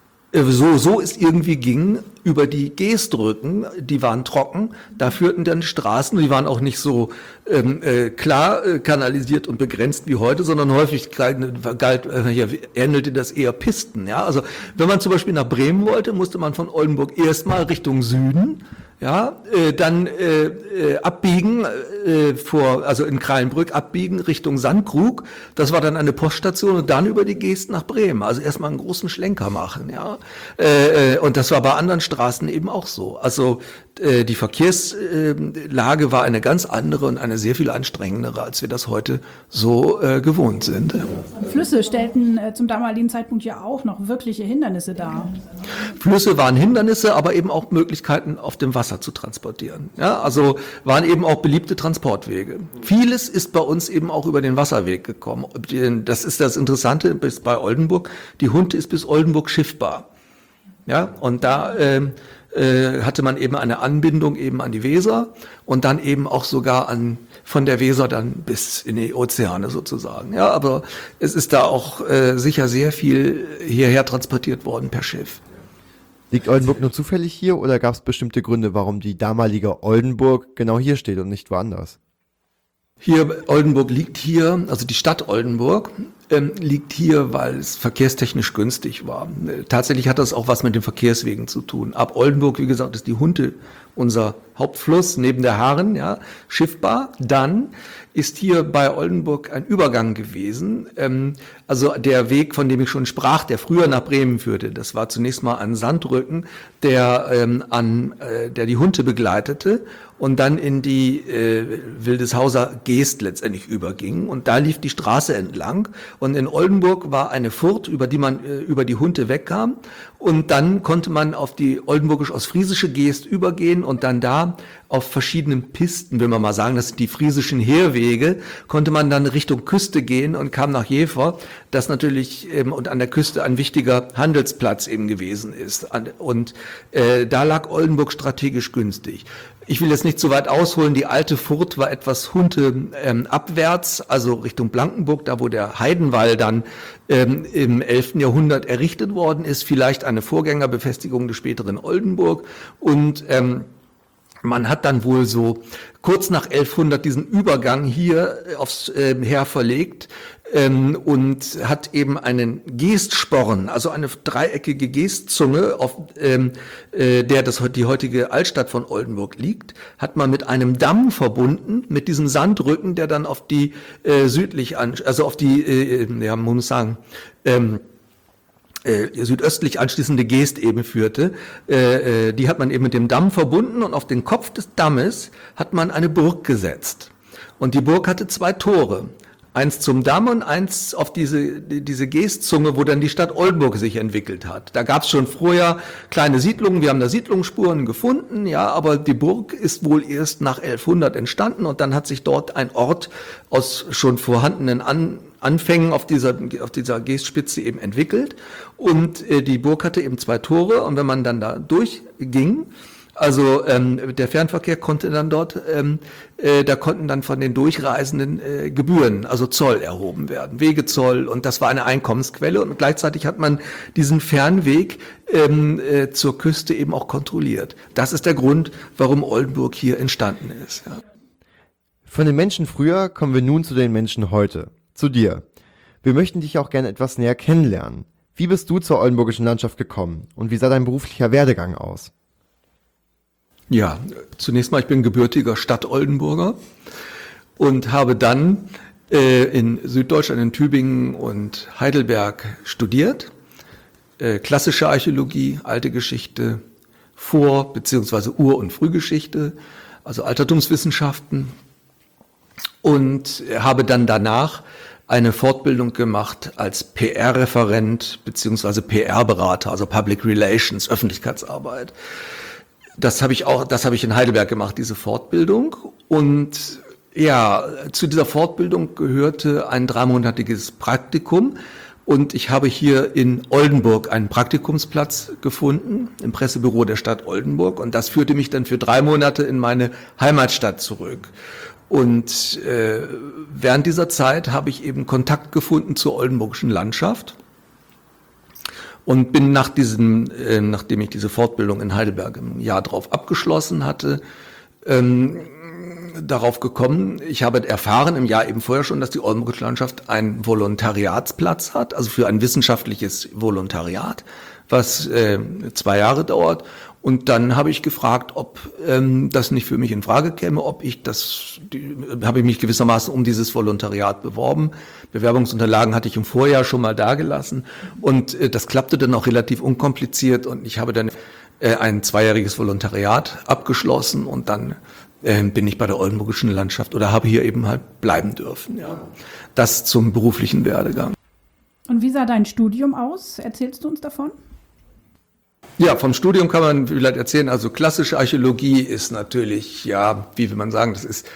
so, so es irgendwie ging, über die Geestrücken, die waren trocken, da führten dann Straßen, die waren auch nicht so ähm, äh, klar äh, kanalisiert und begrenzt wie heute, sondern häufig galt, galt äh, ja, ähnelte das eher Pisten. Ja? Also wenn man zum Beispiel nach Bremen wollte, musste man von Oldenburg erstmal Richtung Süden, ja, äh, dann äh, äh, abbiegen äh, vor, also in Kralenbrück abbiegen Richtung Sandkrug. Das war dann eine Poststation und dann über die Geest nach Bremen. Also erstmal einen großen Schlenker machen, ja. Äh, äh, und das war bei anderen Straßen eben auch so. Also äh, die Verkehrslage äh, war eine ganz andere und eine sehr viel anstrengendere, als wir das heute so äh, gewohnt sind. Flüsse stellten äh, zum damaligen Zeitpunkt ja auch noch wirkliche Hindernisse dar. Flüsse waren Hindernisse, aber eben auch Möglichkeiten auf dem Wasser zu transportieren. Ja, also waren eben auch beliebte Transportwege. Vieles ist bei uns eben auch über den Wasserweg gekommen. Das ist das Interessante bis bei Oldenburg. Die Hunte ist bis Oldenburg schiffbar. Ja, und da äh, äh, hatte man eben eine Anbindung eben an die Weser und dann eben auch sogar an von der Weser dann bis in die Ozeane sozusagen. Ja, aber es ist da auch äh, sicher sehr viel hierher transportiert worden per Schiff. Liegt Oldenburg nur zufällig hier oder gab es bestimmte Gründe, warum die damalige Oldenburg genau hier steht und nicht woanders? Hier, Oldenburg liegt hier, also die Stadt Oldenburg ähm, liegt hier, weil es verkehrstechnisch günstig war. Tatsächlich hat das auch was mit den Verkehrswegen zu tun. Ab Oldenburg, wie gesagt, ist die Hunte unser Hauptfluss neben der Haaren, ja, schiffbar. Dann ist hier bei Oldenburg ein Übergang gewesen. Ähm, also der Weg, von dem ich schon sprach, der früher nach Bremen führte, das war zunächst mal ein Sandrücken, der ähm, an, äh, der die Hunte begleitete und dann in die äh, Wildeshauser Geest letztendlich überging. Und da lief die Straße entlang. Und in Oldenburg war eine Furt, über die man äh, über die Hunte wegkam. Und dann konnte man auf die oldenburgisch-ostfriesische Geest übergehen und dann da auf verschiedenen Pisten, will man mal sagen, das sind die friesischen Heerwege, konnte man dann Richtung Küste gehen und kam nach Jever, das natürlich ähm, und an der Küste ein wichtiger Handelsplatz eben gewesen ist. Und äh, da lag Oldenburg strategisch günstig. Ich will jetzt nicht so weit ausholen, die alte Furt war etwas Hunte ähm, abwärts, also Richtung Blankenburg, da wo der Heidenwall dann ähm, im elften Jahrhundert errichtet worden ist, vielleicht eine Vorgängerbefestigung des späteren Oldenburg und ähm, man hat dann wohl so kurz nach elfhundert diesen Übergang hier aufs äh, Heer verlegt ähm, und hat eben einen Geestsporn, also eine dreieckige Geestzunge, auf ähm, äh, der das die heutige Altstadt von Oldenburg liegt, hat man mit einem Damm verbunden, mit diesem Sandrücken, der dann auf die äh, südlich, an, also auf die, äh, ja, man muss sagen, ähm, Äh, südöstlich anschließende Geest eben führte, äh, äh, die hat man eben mit dem Damm verbunden und auf den Kopf des Dammes hat man eine Burg gesetzt. Und die Burg hatte zwei Tore. Eins zum Damm und eins auf diese diese Geestzunge, wo dann die Stadt Oldenburg sich entwickelt hat. Da gab es schon vorher kleine Siedlungen, wir haben da Siedlungsspuren gefunden, ja, aber die Burg ist wohl erst nach elfhundert entstanden und dann hat sich dort ein Ort aus schon vorhandenen An Anfängen auf dieser auf dieser Geestspitze eben entwickelt und äh, die Burg hatte eben zwei Tore und wenn man dann da durchging, also ähm, der Fernverkehr konnte dann dort, ähm, äh, da konnten dann von den Durchreisenden äh, Gebühren, also Zoll erhoben werden, Wegezoll und das war eine Einkommensquelle und gleichzeitig hat man diesen Fernweg ähm, äh, zur Küste eben auch kontrolliert. Das ist der Grund, warum Oldenburg hier entstanden ist. Ja. Von den Menschen früher kommen wir nun zu den Menschen heute, zu dir. Wir möchten dich auch gerne etwas näher kennenlernen. Wie bist du zur oldenburgischen Landschaft gekommen und wie sah dein beruflicher Werdegang aus? Ja, zunächst mal, ich bin gebürtiger Stadt-Oldenburger und habe dann äh, in Süddeutschland, in Tübingen und Heidelberg studiert. Äh, klassische Archäologie, alte Geschichte, Vor- bzw. Ur- und Frühgeschichte, also Altertumswissenschaften. Und habe dann danach eine Fortbildung gemacht als P R-Referent bzw. P R-Berater, also Public Relations, Öffentlichkeitsarbeit. Das habe ich auch, das habe ich in Heidelberg gemacht, diese Fortbildung. Und ja, zu dieser Fortbildung gehörte ein dreimonatiges Praktikum. Und ich habe hier in Oldenburg einen Praktikumsplatz gefunden, im Pressebüro der Stadt Oldenburg. Und das führte mich dann für drei Monate in meine Heimatstadt zurück. Und äh, während dieser Zeit habe ich eben Kontakt gefunden zur oldenburgischen Landschaft und bin nach diesem, äh, nachdem ich diese Fortbildung in Heidelberg im Jahr drauf abgeschlossen hatte, ähm, darauf gekommen, ich habe erfahren im Jahr eben vorher schon, dass die oldenburgische Landschaft einen Volontariatsplatz hat, also für ein wissenschaftliches Volontariat, was äh, zwei Jahre dauert. Und dann habe ich gefragt, ob ähm, das nicht für mich in Frage käme, ob ich das, die, habe ich mich gewissermaßen um dieses Volontariat beworben. Bewerbungsunterlagen hatte ich im Vorjahr schon mal dagelassen und äh, das klappte dann auch relativ unkompliziert und ich habe dann äh, ein zweijähriges Volontariat abgeschlossen und dann äh, bin ich bei der oldenburgischen Landschaft oder habe hier eben halt bleiben dürfen. Ja. Das zum beruflichen Werdegang. Und wie sah dein Studium aus? Erzählst du uns davon? Ja, vom Studium kann man vielleicht erzählen, also klassische Archäologie ist natürlich, ja, wie will man sagen, das ist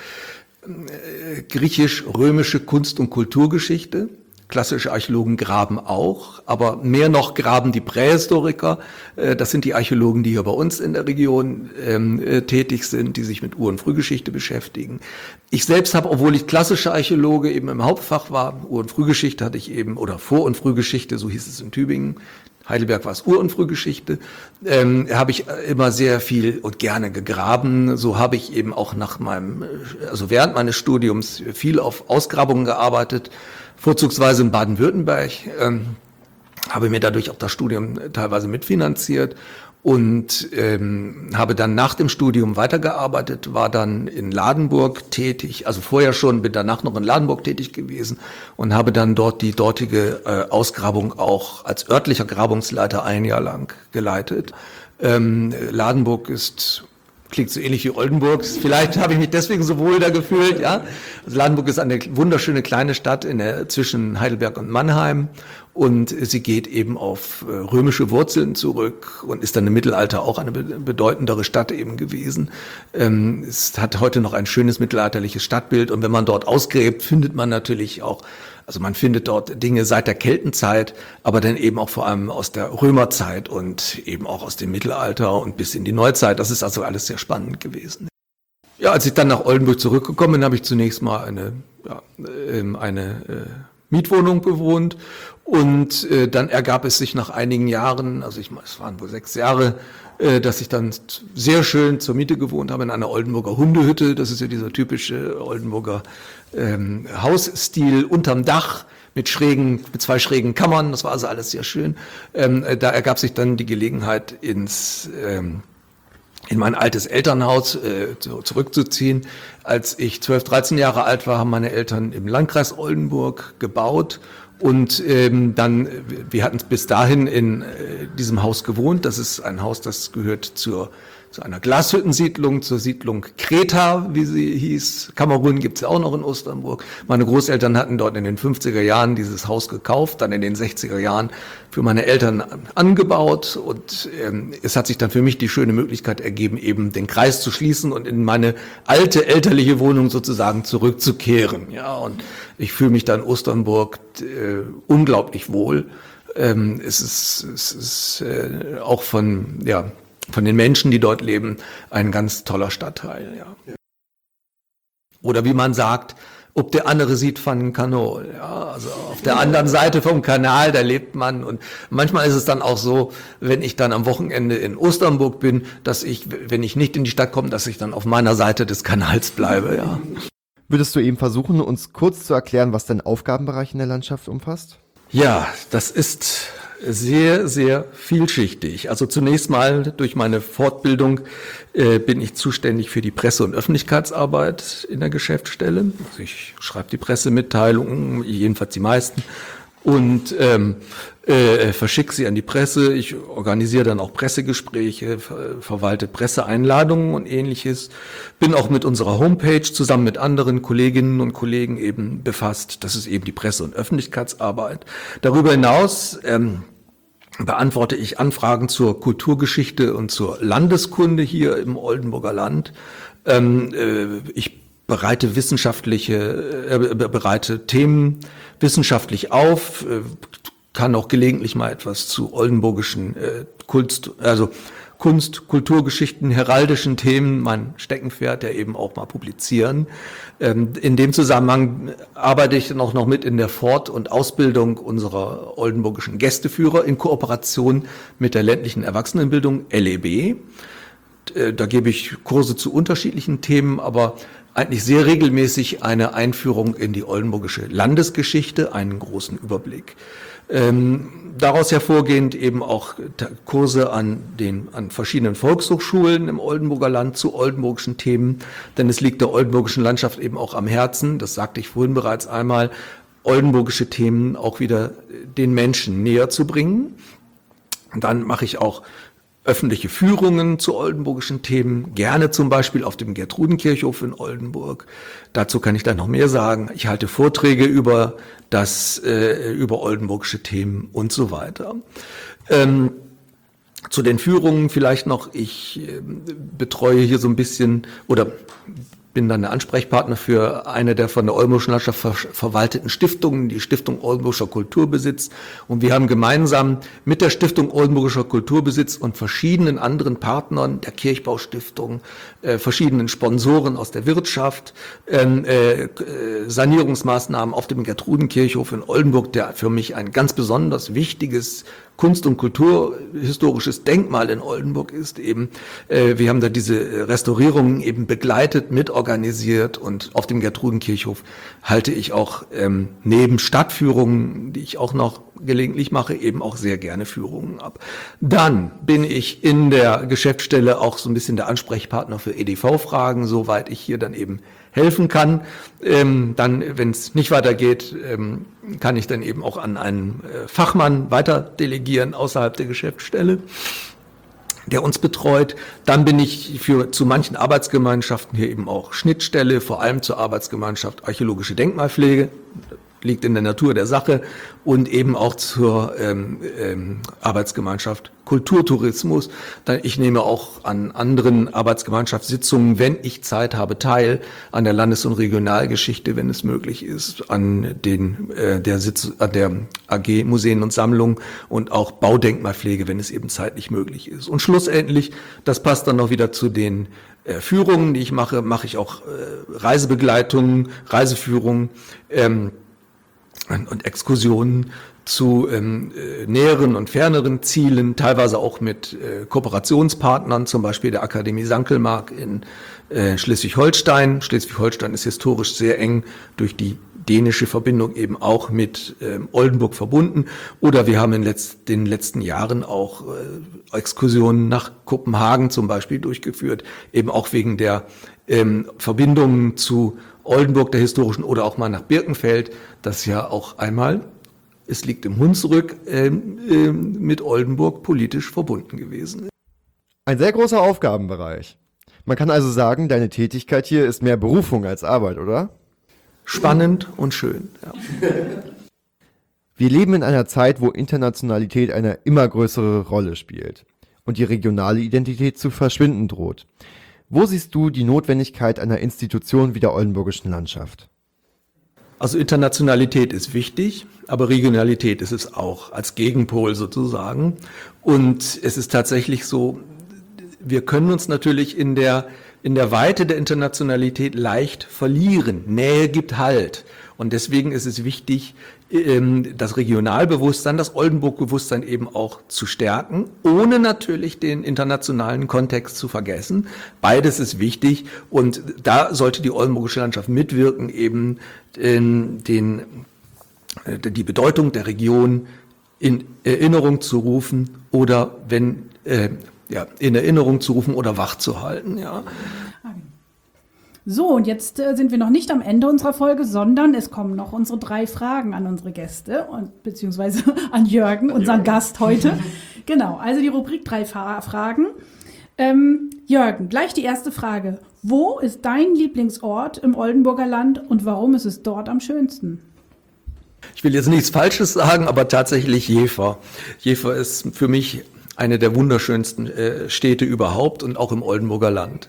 äh, griechisch-römische Kunst- und Kulturgeschichte. Klassische Archäologen graben auch, aber mehr noch graben die Prähistoriker. Äh, das sind die Archäologen, die hier bei uns in der Region ähm, äh, tätig sind, die sich mit Ur- und Frühgeschichte beschäftigen. Ich selbst habe, obwohl ich klassischer Archäologe eben im Hauptfach war, Ur- und Frühgeschichte hatte ich eben, oder Vor- und Frühgeschichte, so hieß es in Tübingen, Heidelberg war es Ur- und Frühgeschichte, ähm, habe ich immer sehr viel und gerne gegraben. So habe ich eben auch nach meinem, also während meines Studiums viel auf Ausgrabungen gearbeitet, vorzugsweise in Baden-Württemberg, ähm, habe mir dadurch auch das Studium teilweise mitfinanziert und ähm, habe dann nach dem Studium weitergearbeitet, war dann in Ladenburg tätig, also vorher schon, bin danach noch in Ladenburg tätig gewesen und habe dann dort die dortige äh, Ausgrabung auch als örtlicher Grabungsleiter ein Jahr lang geleitet. Ähm, Ladenburg ist, klingt so ähnlich wie Oldenburg, vielleicht habe ich mich deswegen so wohl da gefühlt, ja. Also Ladenburg ist eine wunderschöne kleine Stadt in der, zwischen Heidelberg und Mannheim. Und sie geht eben auf römische Wurzeln zurück und ist dann im Mittelalter auch eine bedeutendere Stadt eben gewesen. Es hat heute noch ein schönes mittelalterliches Stadtbild und wenn man dort ausgräbt, findet man natürlich auch, also man findet dort Dinge seit der Keltenzeit, aber dann eben auch vor allem aus der Römerzeit und eben auch aus dem Mittelalter und bis in die Neuzeit. Das ist also alles sehr spannend gewesen. Ja, als ich dann nach Oldenburg zurückgekommen bin, habe ich zunächst mal eine, ja, eine äh, Mietwohnung bewohnt und äh, dann ergab es sich nach einigen Jahren, also ich es waren wohl sechs Jahre, äh, dass ich dann sehr schön zur Miete gewohnt habe in einer Oldenburger Hundehütte. Das ist ja dieser typische Oldenburger ähm, Hausstil unterm Dach mit schrägen, mit zwei schrägen Kammern. Das war also alles sehr schön. Ähm, da ergab sich dann die Gelegenheit ins ähm, in mein altes Elternhaus äh, zurückzuziehen. Als ich zwölf, dreizehn Jahre alt war, haben meine Eltern im Landkreis Oldenburg gebaut und ähm, dann, wir hatten bis dahin in äh, diesem Haus gewohnt. Das ist ein Haus, das gehört zur zu einer Glashüttensiedlung, zur Siedlung Kreta, wie sie hieß. Kamerun gibt's ja auch noch in Osternburg. Meine Großeltern hatten dort in den fünfziger Jahren dieses Haus gekauft, dann in den sechziger Jahren für meine Eltern angebaut und ähm, es hat sich dann für mich die schöne Möglichkeit ergeben, eben den Kreis zu schließen und in meine alte elterliche Wohnung sozusagen zurückzukehren. Ja, und ich fühle mich da in Osternburg äh, unglaublich wohl. Ähm, es ist, es ist äh, auch von, ja, von den Menschen, die dort leben, ein ganz toller Stadtteil, ja. Oder wie man sagt, ob der andere sieht van Kanol, ja, also auf der anderen Seite vom Kanal, da lebt man und manchmal ist es dann auch so, wenn ich dann am Wochenende in Osternburg bin, dass ich, wenn ich nicht in die Stadt komme, dass ich dann auf meiner Seite des Kanals bleibe, ja. Würdest du eben versuchen, uns kurz zu erklären, was dein Aufgabenbereich in der Landschaft umfasst? Ja, das ist sehr, sehr vielschichtig. Also zunächst mal durch meine Fortbildung äh, bin ich zuständig für die Presse- und Öffentlichkeitsarbeit in der Geschäftsstelle. Also ich schreibe die Pressemitteilungen, jedenfalls die meisten, und ähm, äh, verschicke sie an die Presse. Ich organisiere dann auch Pressegespräche, ver verwalte Presseeinladungen und Ähnliches. Bin auch mit unserer Homepage zusammen mit anderen Kolleginnen und Kollegen eben befasst. Das ist eben die Presse- und Öffentlichkeitsarbeit. Darüber hinaus ähm, beantworte ich Anfragen zur Kulturgeschichte und zur Landeskunde hier im Oldenburger Land. Ähm, äh, ich bereite wissenschaftliche, äh, bereite Themen wissenschaftlich auf, äh, kann auch gelegentlich mal etwas zu oldenburgischen äh, Kunst, also Kunst, Kulturgeschichten, heraldischen Themen, mein Steckenpferd, ja eben auch mal publizieren. Ähm, in dem Zusammenhang arbeite ich dann auch noch mit in der Fort- und Ausbildung unserer oldenburgischen Gästeführer in Kooperation mit der ländlichen Erwachsenenbildung L E B. Äh, da gebe ich Kurse zu unterschiedlichen Themen, aber eigentlich sehr regelmäßig eine Einführung in die oldenburgische Landesgeschichte, einen großen Überblick. Ähm, daraus hervorgehend eben auch Kurse an den an verschiedenen Volkshochschulen im Oldenburger Land zu oldenburgischen Themen, denn es liegt der oldenburgischen Landschaft eben auch am Herzen, das sagte ich vorhin bereits einmal, oldenburgische Themen auch wieder den Menschen näher zu bringen. Dann mache ich auch öffentliche Führungen zu oldenburgischen Themen, gerne zum Beispiel auf dem Gertrudenkirchhof in Oldenburg. Dazu kann ich dann noch mehr sagen. Ich halte Vorträge über das, äh, über oldenburgische Themen und so weiter. Ähm, zu den Führungen vielleicht noch, ich äh, betreue hier so ein bisschen oder bin dann der Ansprechpartner für eine der von der Oldenburgischen Landschaft ver verwalteten Stiftungen, die Stiftung Oldenburgischer Kulturbesitz. Und wir haben gemeinsam mit der Stiftung Oldenburgischer Kulturbesitz und verschiedenen anderen Partnern, der Kirchbaustiftung, äh, verschiedenen Sponsoren aus der Wirtschaft, ähm, äh, Sanierungsmaßnahmen auf dem Gertrudenkirchhof in Oldenburg, der für mich ein ganz besonders wichtiges Kunst- und kulturhistorisches Denkmal in Oldenburg ist eben. Äh, wir haben da diese Restaurierungen eben begleitet, mitorganisiert und auf dem Gertrudenkirchhof halte ich auch ähm, neben Stadtführungen, die ich auch noch gelegentlich mache, eben auch sehr gerne Führungen ab. Dann bin ich in der Geschäftsstelle auch so ein bisschen der Ansprechpartner für E D V-Fragen, soweit ich hier dann eben helfen kann. Ähm, dann, wenn es nicht weitergeht, ähm, kann ich dann eben auch an einen äh, Fachmann weiter delegieren außerhalb der Geschäftsstelle, der uns betreut. Dann bin ich für zu manchen Arbeitsgemeinschaften hier eben auch Schnittstelle, vor allem zur Arbeitsgemeinschaft Archäologische Denkmalpflege, liegt in der Natur der Sache, und eben auch zur ähm, ähm, Arbeitsgemeinschaft Kulturtourismus. Ich nehme auch an anderen Arbeitsgemeinschaftssitzungen, wenn ich Zeit habe, teil, an der Landes- und Regionalgeschichte, wenn es möglich ist, an den äh, der Sitz, an der A G Museen und Sammlungen und auch Baudenkmalpflege, wenn es eben zeitlich möglich ist. Und schlussendlich, das passt dann noch wieder zu den äh, Führungen, die ich mache, mache ich auch äh, Reisebegleitungen, Reiseführungen, ähm, und Exkursionen zu ähm, äh, näheren und ferneren Zielen, teilweise auch mit äh, Kooperationspartnern, zum Beispiel der Akademie Sankelmark in äh, Schleswig-Holstein. Schleswig-Holstein ist historisch sehr eng durch die dänische Verbindung eben auch mit ähm, Oldenburg verbunden. Oder wir haben in letzt, den letzten Jahren auch äh, Exkursionen nach Kopenhagen zum Beispiel durchgeführt, eben auch wegen der ähm, Verbindungen zu Oldenburg, der historischen, oder auch mal nach Birkenfeld, das ja auch einmal, es liegt im Hunsrück, ähm, ähm, mit Oldenburg politisch verbunden gewesen ist. Ein sehr großer Aufgabenbereich. Man kann also sagen, deine Tätigkeit hier ist mehr Berufung als Arbeit, oder? Spannend und schön, ja. Wir leben in einer Zeit, wo Internationalität eine immer größere Rolle spielt und die regionale Identität zu verschwinden droht. Wo siehst du die Notwendigkeit einer Institution wie der Oldenburgischen Landschaft? Also Internationalität ist wichtig, aber Regionalität ist es auch, als Gegenpol sozusagen. Und es ist tatsächlich so, wir können uns natürlich in der in der Weite der Internationalität leicht verlieren. Nähe gibt Halt. Und deswegen ist es wichtig, das Regionalbewusstsein, das Oldenburg-Bewusstsein eben auch zu stärken, ohne natürlich den internationalen Kontext zu vergessen. Beides ist wichtig und da sollte die oldenburgische Landschaft mitwirken, eben den, den, die Bedeutung der Region in Erinnerung zu rufen oder wenn äh, ja, in Erinnerung zu rufen oder wach zu halten. Ja. So, und jetzt äh, sind wir noch nicht am Ende unserer Folge, sondern es kommen noch unsere drei Fragen an unsere Gäste und beziehungsweise an Jürgen, unseren Jürgen. Gast heute. Genau, also die Rubrik drei Fa- Fragen. Ähm, Jürgen, gleich die erste Frage. Wo ist dein Lieblingsort im Oldenburger Land und warum ist es dort am schönsten? Ich will jetzt nichts Falsches sagen, aber tatsächlich Jever. Jever ist für mich eine der wunderschönsten äh, Städte überhaupt und auch im Oldenburger Land.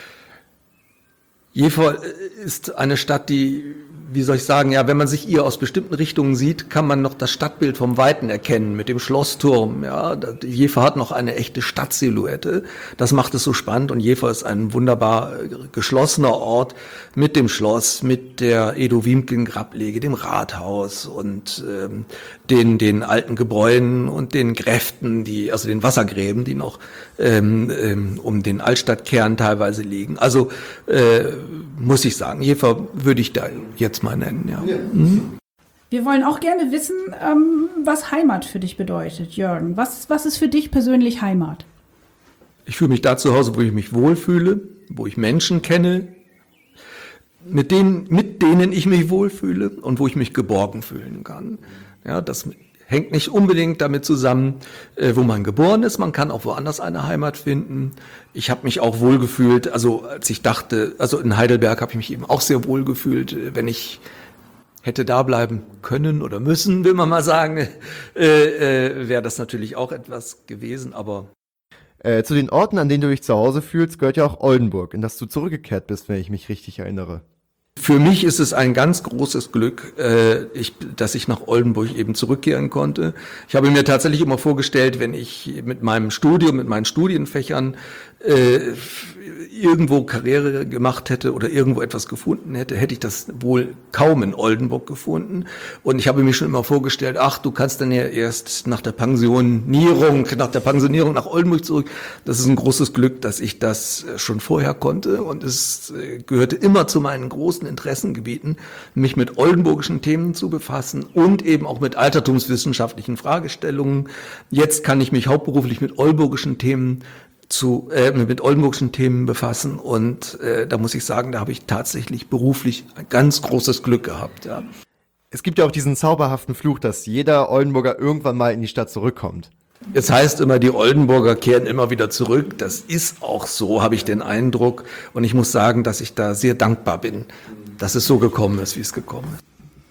Jever ist eine Stadt, die, wie soll ich sagen, ja, wenn man sich ihr aus bestimmten Richtungen sieht, kann man noch das Stadtbild vom Weiten erkennen mit dem Schlossturm. Ja, Jever hat noch eine echte Stadtsilhouette. Das macht es so spannend und Jever ist ein wunderbar geschlossener Ort mit dem Schloss, mit der Edo-Wiemken-Grablege, dem Rathaus und ähm, den den alten Gebäuden und den Gräften, die also den Wassergräben, die noch ähm, ähm, um den Altstadtkern teilweise liegen. Also äh, muss ich sagen, Jever würde ich da jetzt mal nennen. Ja. Ja. Mhm. Wir wollen auch gerne wissen, ähm, was Heimat für dich bedeutet, Jürgen. Was, was ist für dich persönlich Heimat? Ich fühle mich da zu Hause, wo ich mich wohlfühle, wo ich Menschen kenne, mit denen, mit denen ich mich wohlfühle und wo ich mich geborgen fühlen kann. Ja, das hängt nicht unbedingt damit zusammen, äh, wo man geboren ist. Man kann auch woanders eine Heimat finden. Ich habe mich auch wohlgefühlt, also als ich dachte, also in Heidelberg habe ich mich eben auch sehr wohlgefühlt, wenn ich hätte da bleiben können oder müssen, will man mal sagen, äh, äh, wäre das natürlich auch etwas gewesen, aber... Äh, zu den Orten, an denen du dich zu Hause fühlst, gehört ja auch Oldenburg, in das du zurückgekehrt bist, wenn ich mich richtig erinnere. Für mich ist es ein ganz großes Glück, äh, ich, dass ich nach Oldenburg eben zurückkehren konnte. Ich habe mir tatsächlich immer vorgestellt, wenn ich mit meinem Studium, mit meinen Studienfächern äh, irgendwo Karriere gemacht hätte oder irgendwo etwas gefunden hätte, hätte ich das wohl kaum in Oldenburg gefunden. Und ich habe mir schon immer vorgestellt, ach, du kannst dann ja erst nach der Pensionierung, nach der Pensionierung nach Oldenburg zurück. Das ist ein großes Glück, dass ich das schon vorher konnte. Und es gehörte immer zu meinen großen Interessengebieten, mich mit oldenburgischen Themen zu befassen und eben auch mit altertumswissenschaftlichen Fragestellungen. Jetzt kann ich mich hauptberuflich mit oldenburgischen Themen zu äh, mit oldenburgischen Themen befassen und äh, da muss ich sagen, da habe ich tatsächlich beruflich ein ganz großes Glück gehabt. Ja. Es gibt ja auch diesen zauberhaften Fluch, dass jeder Oldenburger irgendwann mal in die Stadt zurückkommt. Es heißt immer, die Oldenburger kehren immer wieder zurück. Das ist auch so, habe ich den Eindruck. Und ich muss sagen, dass ich da sehr dankbar bin, dass es so gekommen ist, wie es gekommen ist.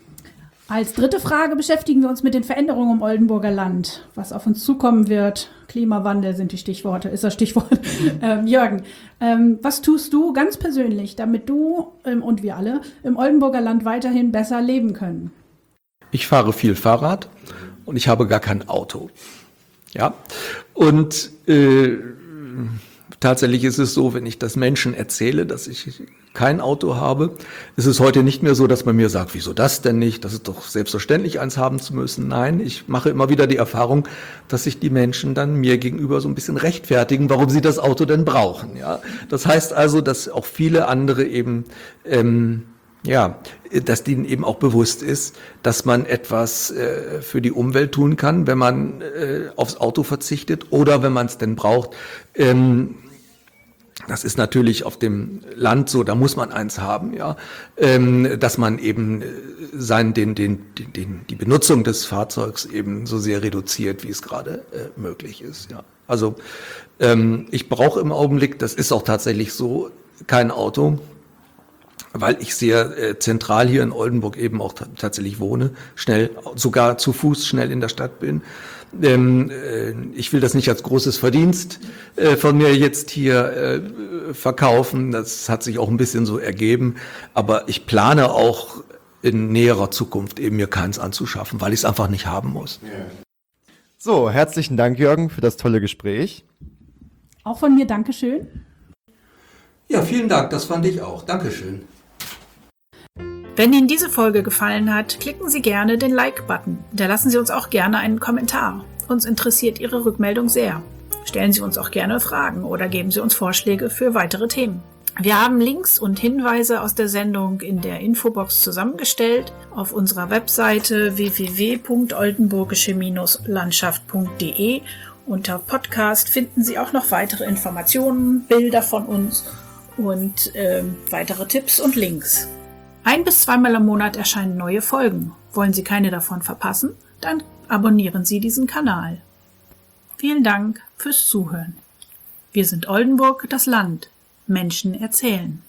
Als dritte Frage beschäftigen wir uns mit den Veränderungen im Oldenburger Land, was auf uns zukommen wird. Klimawandel sind die Stichworte, ist das Stichwort. ähm, Jürgen, ähm, was tust du ganz persönlich, damit du ähm, und wir alle im Oldenburger Land weiterhin besser leben können? Ich fahre viel Fahrrad und ich habe gar kein Auto. Ja, und äh, tatsächlich ist es so, wenn ich das Menschen erzähle, dass ich kein Auto habe, ist es heute nicht mehr so, dass man mir sagt, wieso das denn nicht? Das ist doch selbstverständlich, eins haben zu müssen. Nein, ich mache immer wieder die Erfahrung, dass sich die Menschen dann mir gegenüber so ein bisschen rechtfertigen, warum sie das Auto denn brauchen. Ja, das heißt also, dass auch viele andere eben ähm, ja, dass denen eben auch bewusst ist, dass man etwas äh, für die Umwelt tun kann, wenn man äh, aufs Auto verzichtet oder wenn man es denn braucht. Ähm, das ist natürlich auf dem Land so, da muss man eins haben, ja, ähm, dass man eben sein, den, den, den, den, die Benutzung des Fahrzeugs eben so sehr reduziert, wie es gerade äh, möglich ist. Ja. Also ähm, ich brauche im Augenblick, das ist auch tatsächlich so, kein Auto, weil ich sehr äh, zentral hier in Oldenburg eben auch t- tatsächlich wohne, schnell, sogar zu Fuß schnell in der Stadt bin. Ähm, äh, ich will das nicht als großes Verdienst äh, von mir jetzt hier äh, verkaufen, das hat sich auch ein bisschen so ergeben, aber ich plane auch in näherer Zukunft eben mir keins anzuschaffen, weil ich es einfach nicht haben muss. So, herzlichen Dank, Jürgen, für das tolle Gespräch. Auch von mir Dankeschön. Ja, vielen Dank, das fand ich auch. Dankeschön. Wenn Ihnen diese Folge gefallen hat, klicken Sie gerne den Like-Button. Hinterlassen Sie uns auch gerne einen Kommentar. Uns interessiert Ihre Rückmeldung sehr. Stellen Sie uns auch gerne Fragen oder geben Sie uns Vorschläge für weitere Themen. Wir haben Links und Hinweise aus der Sendung in der Infobox zusammengestellt. Auf unserer Webseite w w w punkt oldenburgische Landschaft punkt d e unter Podcast finden Sie auch noch weitere Informationen, Bilder von uns und äh, weitere Tipps und Links. Ein- bis zweimal im Monat erscheinen neue Folgen. Wollen Sie keine davon verpassen? Dann abonnieren Sie diesen Kanal. Vielen Dank fürs Zuhören. Wir sind Oldenburg, das Land. Menschen erzählen.